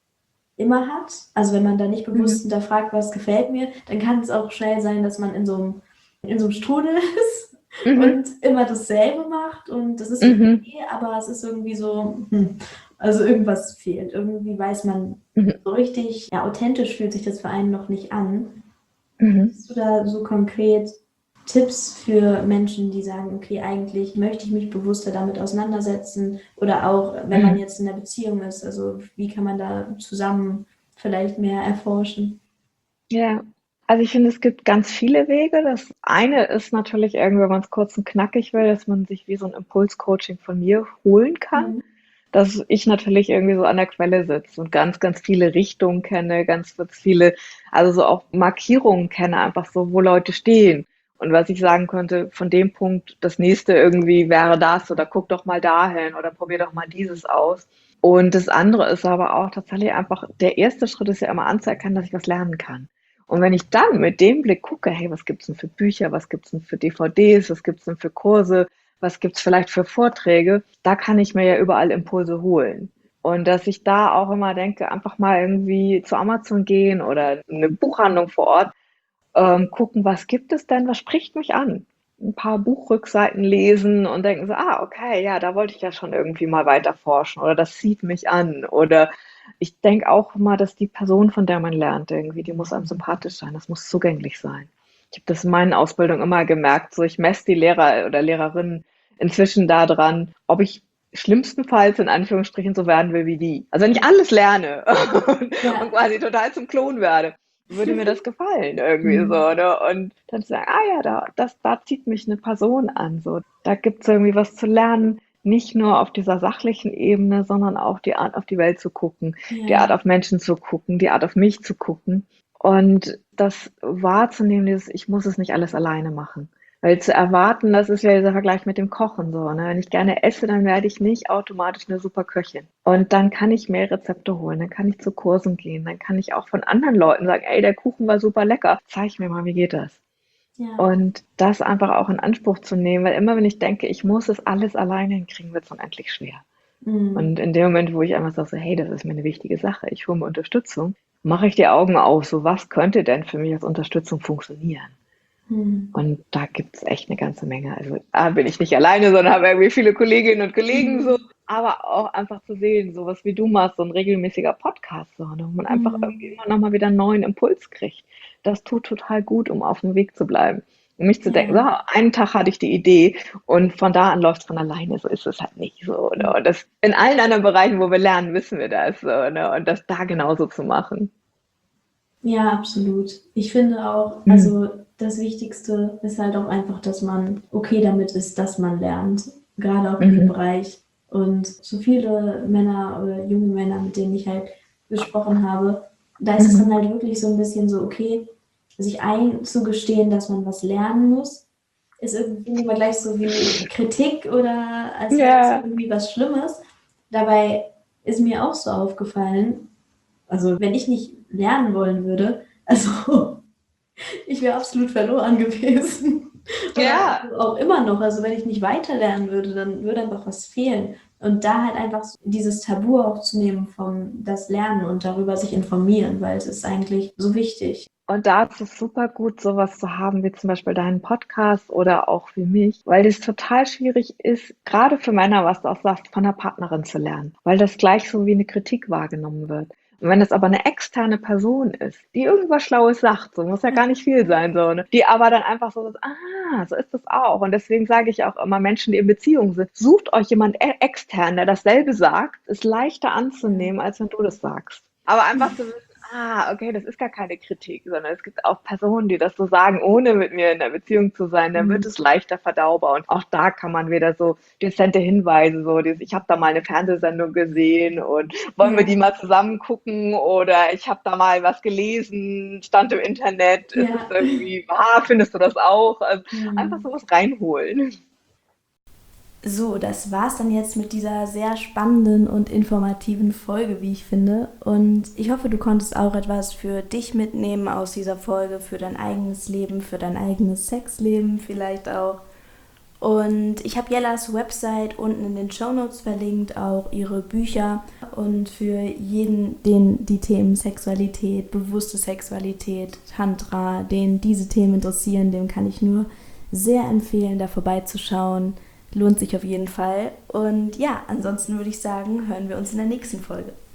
immer hat. Also wenn man da nicht bewusst Mhm. hinterfragt, was gefällt mir, dann kann es auch schnell sein, dass man in so einem Strudel ist Mhm. und immer dasselbe macht und das ist Mhm. okay, aber es ist irgendwie so, also irgendwas fehlt. Irgendwie weiß man Mhm. so richtig, ja, authentisch fühlt sich das für einen noch nicht an. Mhm. Hast du da so konkret Tipps für Menschen, die sagen, okay, eigentlich möchte ich mich bewusster damit auseinandersetzen oder auch, wenn man Mhm. jetzt in der Beziehung ist, also wie kann man da zusammen vielleicht mehr erforschen? Ja, also ich finde, es gibt ganz viele Wege. Das eine ist natürlich irgendwie, wenn man es kurz und knackig will, dass man sich wie so ein Impulscoaching von mir holen kann. Mhm. Dass ich natürlich irgendwie so an der Quelle sitze und ganz, ganz viele Richtungen kenne, ganz viele, also so auch Markierungen kenne, einfach so, wo Leute stehen. Und was ich sagen könnte, von dem Punkt, das nächste irgendwie wäre das oder guck doch mal dahin oder probier doch mal dieses aus. Und das andere ist aber auch tatsächlich einfach, der erste Schritt ist ja immer anzuerkennen, dass ich was lernen kann. Und wenn ich dann mit dem Blick gucke, hey, was gibt's denn für Bücher, was gibt's denn für DVDs, was gibt's denn für Kurse, was gibt's vielleicht für Vorträge, da kann ich mir ja überall Impulse holen. Und dass ich da auch immer denke, einfach mal irgendwie zu Amazon gehen oder eine Buchhandlung vor Ort, gucken, was gibt es denn, was spricht mich an? Ein paar Buchrückseiten lesen und denken so, ah, okay, ja, da wollte ich ja schon irgendwie mal weiter forschen oder das zieht mich an. Oder ich denke auch mal, dass die Person, von der man lernt, irgendwie, die muss einem sympathisch sein, das muss zugänglich sein. Ich habe das in meinen Ausbildungen immer gemerkt, so ich messe die Lehrer oder Lehrerinnen inzwischen daran, ob ich schlimmstenfalls in Anführungsstrichen so werden will wie die. Also wenn ich alles lerne und Ja. quasi total zum Klon werde, würde mir das gefallen irgendwie Mhm. so, ne? Und dann zu sagen, ah ja, da zieht mich eine Person an, so. Da gibt's irgendwie was zu lernen, nicht nur auf dieser sachlichen Ebene, sondern auch die Art, auf die Welt zu gucken, die Art, Ja. auf Menschen zu gucken, die Art, auf mich zu gucken. Und das wahrzunehmen, dieses, ich muss es nicht alles alleine machen. Weil zu erwarten, das ist ja dieser Vergleich mit dem Kochen so, ne? Wenn ich gerne esse, dann werde ich nicht automatisch eine super Köchin. Und dann kann ich mehr Rezepte holen, dann kann ich zu Kursen gehen, dann kann ich auch von anderen Leuten sagen, ey, der Kuchen war super lecker, zeig mir mal, wie geht das? Ja. Und das einfach auch in Anspruch zu nehmen, weil immer wenn ich denke, ich muss es alles alleine hinkriegen, wird es unendlich schwer. Mhm. Und in dem Moment, wo ich einfach sage, so, hey, das ist mir eine wichtige Sache, ich hole mir Unterstützung, mache ich die Augen auf, so was könnte denn für mich als Unterstützung funktionieren? Und da gibt es echt eine ganze Menge. Also da bin ich nicht alleine, sondern habe irgendwie viele Kolleginnen und Kollegen so, aber auch einfach zu sehen, so was wie du machst, so ein regelmäßiger Podcast, so, ne, wo man einfach irgendwie immer noch mal wieder einen neuen Impuls kriegt. Das tut total gut, um auf dem Weg zu bleiben. Um mich zu denken, so, Ja. einen Tag hatte ich die Idee und von da an läuft es von alleine. So ist es halt nicht so. Ne? Und das in allen anderen Bereichen, wo wir lernen, wissen wir das. So, ne? Und das da genauso zu machen. Ja, absolut. Ich finde auch, Mhm. also das Wichtigste ist halt auch einfach, dass man okay damit ist, dass man lernt, gerade auch in dem Mhm. Bereich. Und so viele Männer oder junge Männer, mit denen ich halt gesprochen habe, da ist es dann Mhm. halt wirklich so ein bisschen so, okay, sich einzugestehen, dass man was lernen muss, ist irgendwie immer gleich so wie Kritik oder als wäre das Ja, irgendwie was Schlimmes. Dabei ist mir auch so aufgefallen, also wenn ich nicht lernen wollen würde, also ich wäre absolut verloren gewesen. Oder ja. also auch immer noch, also wenn ich nicht weiter lernen würde, dann würde einfach was fehlen. Und da halt einfach so dieses Tabu auch zu nehmen vom das Lernen und darüber sich informieren, weil es ist eigentlich so wichtig. Und da ist es super gut, sowas zu haben wie zum Beispiel deinen Podcast oder auch wie mich, weil es total schwierig ist, gerade für Männer, was du auch sagst, von der Partnerin zu lernen, weil das gleich so wie eine Kritik wahrgenommen wird. Und wenn das aber eine externe Person ist, die irgendwas Schlaues sagt, so muss ja gar nicht viel sein, so, ne? Die aber dann einfach so, so ist das auch. Und deswegen sage ich auch immer Menschen, die in Beziehungen sind, sucht euch jemand extern, der dasselbe sagt, ist leichter anzunehmen, als wenn du das sagst. Aber einfach zu wissen, okay, das ist gar keine Kritik, sondern es gibt auch Personen, die das so sagen, ohne mit mir in der Beziehung zu sein, dann wird es leichter verdaubar. Und auch da kann man wieder so dezente Hinweise, so dieses, ich habe da mal eine Fernsehsendung gesehen und wollen wir Ja, die mal zusammen gucken oder ich habe da mal was gelesen, stand im Internet, ist es ja. irgendwie, findest du das auch? Also einfach sowas reinholen. So, das war's dann jetzt mit dieser sehr spannenden und informativen Folge, wie ich finde. Und ich hoffe, du konntest auch etwas für dich mitnehmen aus dieser Folge, für dein eigenes Leben, für dein eigenes Sexleben vielleicht auch. Und ich habe Jellas Website unten in den Shownotes verlinkt, auch ihre Bücher. Und für jeden, den die Themen Sexualität, bewusste Sexualität, Tantra, den diese Themen interessieren, dem kann ich nur sehr empfehlen, da vorbeizuschauen. Lohnt sich auf jeden Fall. Und ja, ansonsten würde ich sagen, hören wir uns in der nächsten Folge.